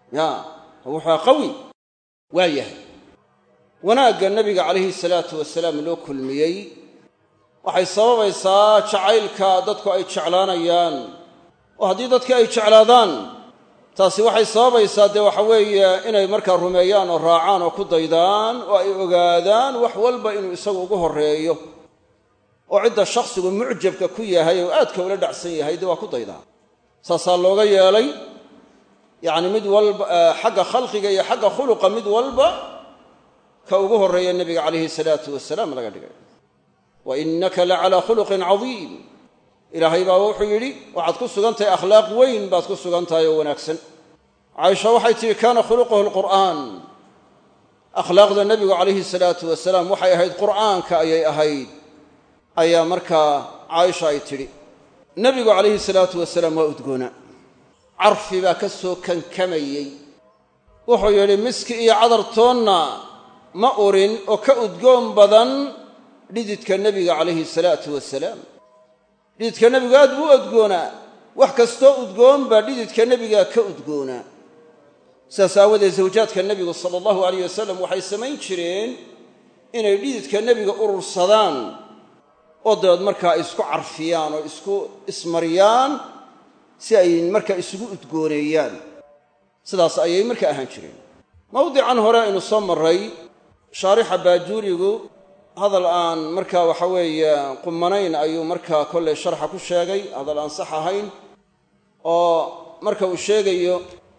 wuxuu qawi waa yahay wanaagga nebiga calayhi salaatu wasalaam loo kulmiyey waxay sababaysaa jacaylka dadku ay jeclaanayaan oo haddii dadka ay jeclaadaan taasi waxay sababaysaa dee waxa weeye inay markaa rumeeyaan oo raacaan oo ku daydaan oo ay ogaadaan wax walba inuu isagu ugu horreeyo oo cidda shakhsigu mucjabka ku yahay oo aadka ula dhacsan yahay dee waa ku daydaa saasaa looga yeelay yacni mid walba xagga khalqiga iyo xagga khuluqa mid walba ka ugu horreeya nebiga calayhi salaatu wasalaam laga dhigay wa innaka la calaa khuluqin cadiim ilaahay baa wuxuu yidhi waxaad ku sugan tahay akhlaaq weyn baad ku sugan tahay oo wanaagsan caaisha waxay tihi kaana khuluquhu alqur'aan akhlaaqda nebigu calayhi salaatu wasalaam waxay ahayd qur'aanka ayay ahayd ayaa markaa caaisha ay tidhi nebigu calayhi salaatu wasalaam waa udgoona carfi baa ka soo kankamayey wuxuu yidhi miski iyo cadartoonna ma urin oo ka udgoon badan dhididka nebiga calayhi salaatu wasalaam dhididka nebigu aad buu u udgoonaa wax kastoo udgoon baa dhididka nebiga ka udgoonaa sidaas aawadeed zawjaadka nebigu sala allahu alayh wasalam waxay samayn jireen inay dhididka nebiga urursadaan oo dabeed markaa isku carfiyaan oo isku ismariyaan si ay markaa isugu udgooneeyaan sidaas ayay markaa ahaan jireen mawdican hore aynu soo marray shaarixa baajuurigu hadal aan markaa waxa weeye qumanayn ayuu markaa kollay sharxa ku sheegay hadal aan sax ahayn oo marka uu sheegayo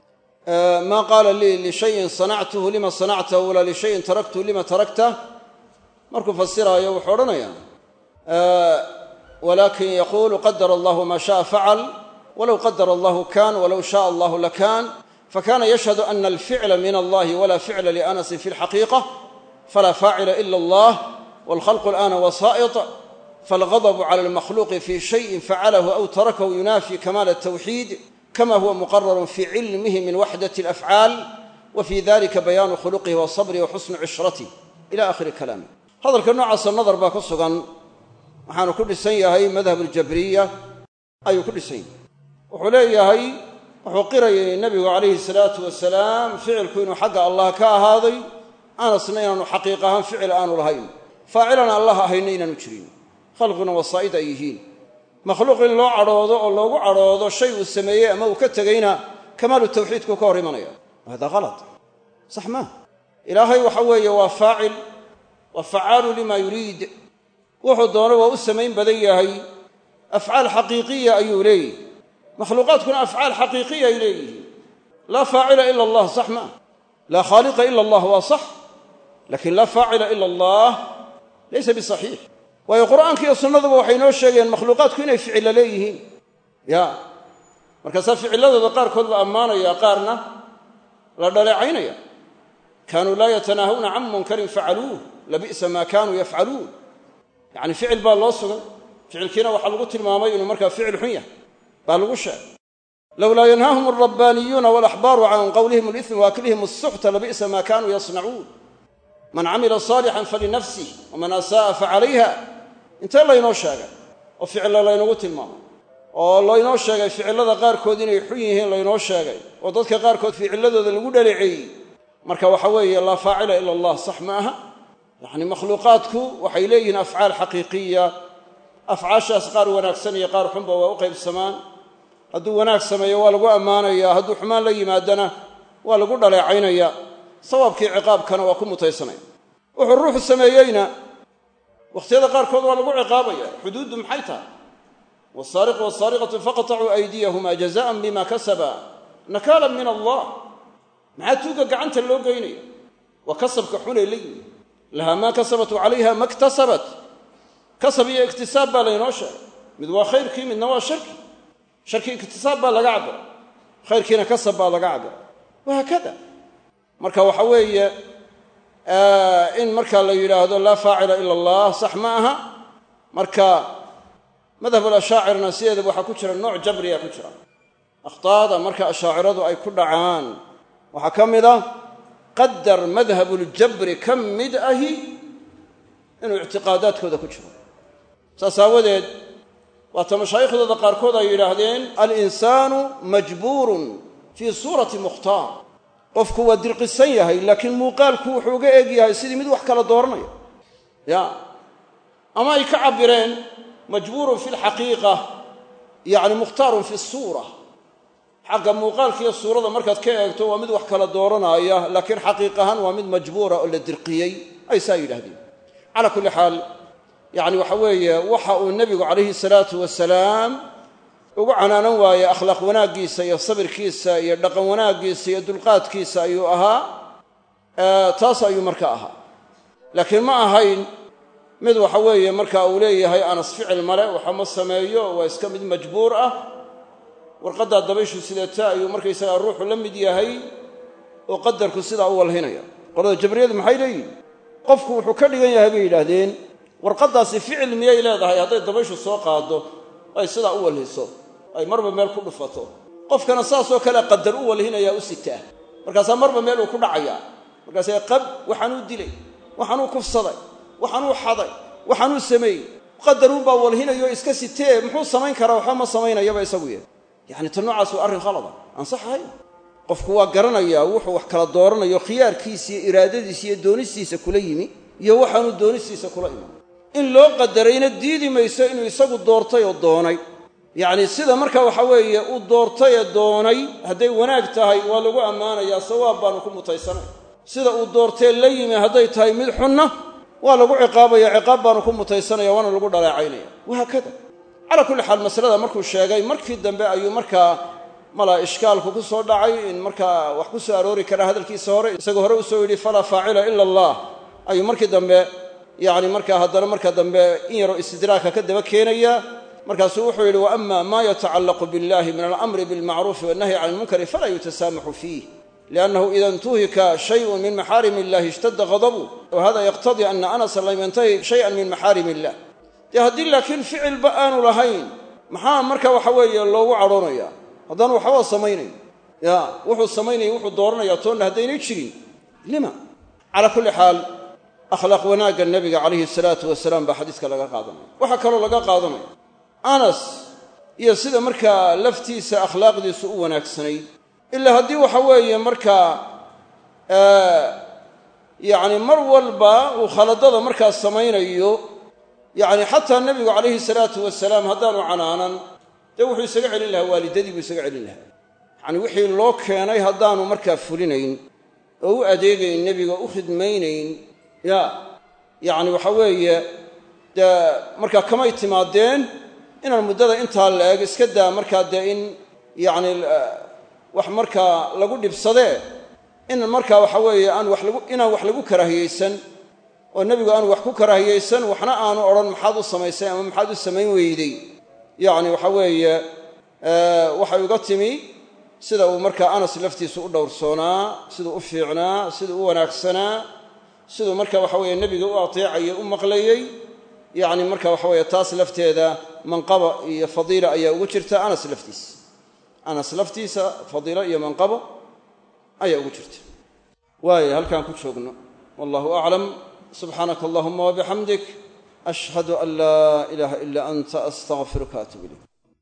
maa qaala lii lishayin sanactuhu lima sanactahu walaa lishayin taraktuhu lima taraktah markuu fasiraayo wuxuu odhanayaa walakin yaquulu qadara allahu maa sha'a facal walow qadara allahu kan walow sha'a allahu lakan fakana yashhadu ana alficla min allahi wala ficla lianasin fi lxaqiiqa falaa faacila ila allah والخلق الآن وسائط فالغضب على المخلوق في شيء فعله أو تركه ينافي كمال التوحيد كما هو مقرر في علمه من وحدة الأفعال وفي ذلك بيان خلقه وصبره وحسن عشرته إلى آخر كلامه هذا النوع النظر باكسغا وحان كل سنة هي مذهب الجبرية أي كل سنة وحليه هي وحقر النبي عليه الصلاة والسلام فعل كون حق الله كهذا أنا سنين حقيقة فعل آن الهين faacilana allah ahayna inaanu jirin khalquna wasaa'id ay yihiin makhluuq in loo cadhoodo oo loogu cadhoodo shay uu sameeyey ama uu ka tegayna kamaalu tawxiidku ka hor imanaya hada qalad sax maa ilaahay waxa weeye waa faacil waa facaalu lima yuriid wuxuu doono waa u samayn badan yahay afcaal xaqiiqiya ayuu leeyahy makhluuqaadkuna afcaal xaqiiqiya ay leeyihiin laa faacila ila allah sax maa laa khaaliqa ila allah waa sax lakin laa faacila ila allah laysa bisaxiix waayo qur'aanka iyo sunnaduba waxay noo sheegayeen makhluuqaadku inay ficilla leeyihiin markaasaa ficilladooda qaarkood la ammaanaya qaarna la dhaleecaynaya kaanuu laa yatanaahawna can munkarin facaluuh labi'sa maa kaanuu yafcaluun yacni ficil baa loo sugay ficilkiina waxaa lagu tilmaamay inuu markaa ficil xun yahay baa lagu sheegay lowlaa yanhaahum alrabbaaniyuuna walaxbaaru can qowlihim alithmi waaklihim alsuxta labi'sa maa kaanuu yasnacuun man camila saalixan falinafsih waman asaa'a facalayha intee laynoo sheegay oo ficilla laynagu tilmaamay oo laynoo sheegay ficillada qaarkood inay xun yihiin laynoo sheegay oo dadka qaarkood ficilladooda lagu dhaleeceeyey marka waxa weeye laa faacila ila allah sax ma aha yacni makhluuqaadku waxay leeyihiin afcaal xaqiiqiya afcaashaas qaar wanaagsan iyo qaar xunba waa u qaybsamaan hadduu wanaag sameeyo waa lagu ammaanaya hadduu xumaan la yimaadana waa lagu dhaleecaynaya sawaabkii ciqaabkana waa ku mutaysanaya wuxuu ruuxu sameeyeyna wakhtiyada qaarkood waa lagu ciqaabaya xuduuddu maxay tahay wasaariqu wasaariqatu faqtacuu aydiyahuma jazaan bima kasaba nakaalan min allah maxaa tuuga gacanta loo geynaya waa kasabka xunee la yimi lahaa maa kasabat calayha ma ktasabat kasab iyo iktisaab baa laynoo sheegay mid waa khayrkii midna waa sharki sharki iktisaab baa laga cabira khayrkiina kasab baa laga cabira wahaakada marka waxa weeye in markaa la yidhaahdo laa faacila ila allah sax ma aha marka madhab alashaacirna sideedaba waxaa ku jira nooc jabriya ku jira akhtaada marka ashaaciradu ay ku dhacaan waxaa ka mid ah qadar madhabuljabri ka mid ahi inuu ictiqaadaadkooda ku jiro saas aawadeed waata mashaaikhdooda qaarkood ay yidhaahdeen alinsaanu majbuurun fii suurati mukhtaar qofku waa dirqisan yahay laakiin muuqaalku wuxuu uga eg yahay sidii mid wax kala dooranaya ya ama ay ka cabireen majbuurun fi lxaqiiqa yacni mukhtaarun fi suura xagga muuqaalkiiyo suurada markaad ka eegto waa mid wax kala dooranaya laakiin xaqiiq ahaan waa mid majbuura oo la dirqiyey ay saa yidhahdeen calaa kulli xaal yacni waxa weeye waxa uu nebigu calayhi salaatu wasalaam ugu canaanan waaye akhlaaq wanaaggiisa iyo sabirkiisa iyo dhaqan wanaaggiisa iyo dulqaadkiisa ayuu ahaa taas ayuu marka ahaa laakiin ma ahayn mid waxa weeye marka uu leeyahay anas ficil male waxa ma sameeyo waa iska mid majbuur ah warqaddaa dabayshu sidata ayuu markaysagaa ruuxu la mid yahay oo qadarku sidaa u walhinaya qolada jabriyadu maxay leeyihin qofku wuxuu ka dhigan yahay bay yidhaahdeen warqaddaasi ficil miyay leedahay hadday dabayshu soo qaado ay sidaa u walhiso ay marba meel ku dhufato qofkana saasoo kale qadar u walhinayaa u sitaa markaasaa marba meel uu ku dhacayaa markaasa qab waxaanuu dilay waxaanuu kufsaday waxaanuu xaday waxaanuu sameeyey qadaruunbaa walhinayo iska sitee muxuu samayn karaa waxba ma samaynayaba isagu yahay yacni ta noocaas waa arrin khalada aan sax ahayn qofku waa garanayaa wuxuu wax kala dooranayo khiyaarkiisa iyo iraadadiisa iyo doonistiisa kula yimi iyo waxaanuu doonistiisa kula iman in loo qadarayna diidi mayso inuu isagu doortay oo doonay yacni sida marka waxa weeye uu doortay ee doonay hadday wanaag tahay waa lagu ammaanayaa sawaab baanu ku mutaysanay sida uu doortee la yimi hadday tahay mid xunna waa lagu ciqaabaya ciqaab baanu ku mutaysanaya waana lagu dhaleecaynaya wahaakada calaa kulli xaal masalada markuu sheegay markii dambe ayuu markaa malaa ishkaalku ku soo dhacay in markaa wax ku soo aroori kara hadalkiisa hore isagoo hore usoo yidhi falaa faacila ila allah ayuu markii dambe yacni markaa haddana marka dambe in yaroo istidraaka ka daba keenaya markaasuu wuxuu yidhi wa ama maa yatacallaqu biاllahi min alamri biاlmacruufi wannahyi can ilmunkari falaa yutasaamaxu fiih liannahu ida intuhika shayun min maxaarim illahi ishtadda ghadabu wahada yaqtadii ana anasa lam yantahi shayan min maxaarim illah dee haddii laakiin ficilba aanu lahayn maxaa marka waxa weeye loogu cadhoonaya haddaan waxba samaynayn ya wuxuu samaynaya wuxuu dooranaya toonna haddaynay jirin lima calaa kulli xaal akhlaaq wanaagga nebiga calayhi salaatu wasalaam baa xadiiska laga qaadanaya waxaa kaloo laga qaadanaya anas iyo sida markaa laftiisa akhlaaqdiisu u wanaagsanayd ilaa haddii waxa weeye markaa yacni mar walba uu khaladada markaa samaynayo yacni xataa nebigu calayhi salaatu wasalaam haddaanu canaanan dee wuxuu isaga celin lahaa waalidadii buu isaga celin lahaa yacni wixii loo keenay haddaanu markaa fulinayn oo u adeegayn nebiga u khidmaynayn ya yacni waxa weeye dee markaa kamay timaadeen inaan muddada intaa la eg iska daa markaa dee in yacni wax markaa lagu dhibsadee in markaa waxa weeye inaan wax lagu karaahiyeysan oo nebigu aanu wax ku karaahiyeysan waxna aanu odhan maxaad u samaysay ama maxaad u samayn weyday yacni waxa weeye waxay uga timi sida uu markaa anas laftiisu u dhowrsoonaa siduu u fiicnaa siduu u wanaagsanaa siduu marka waxa weeye nebiga u ateecayay u maqlayey yacni marka waxa weeye taas lafteeda manqaba iyo fadiila ayaa ugu jirta anas laftiisa fadiilo iyo manqabo ayaa ugu jirta waayo halkaan ku joogno wallahu aclam subxaanaka allahuma wabixamdik ashhadu an laa ilaaha ila anta astaqfiruka atuub ilayk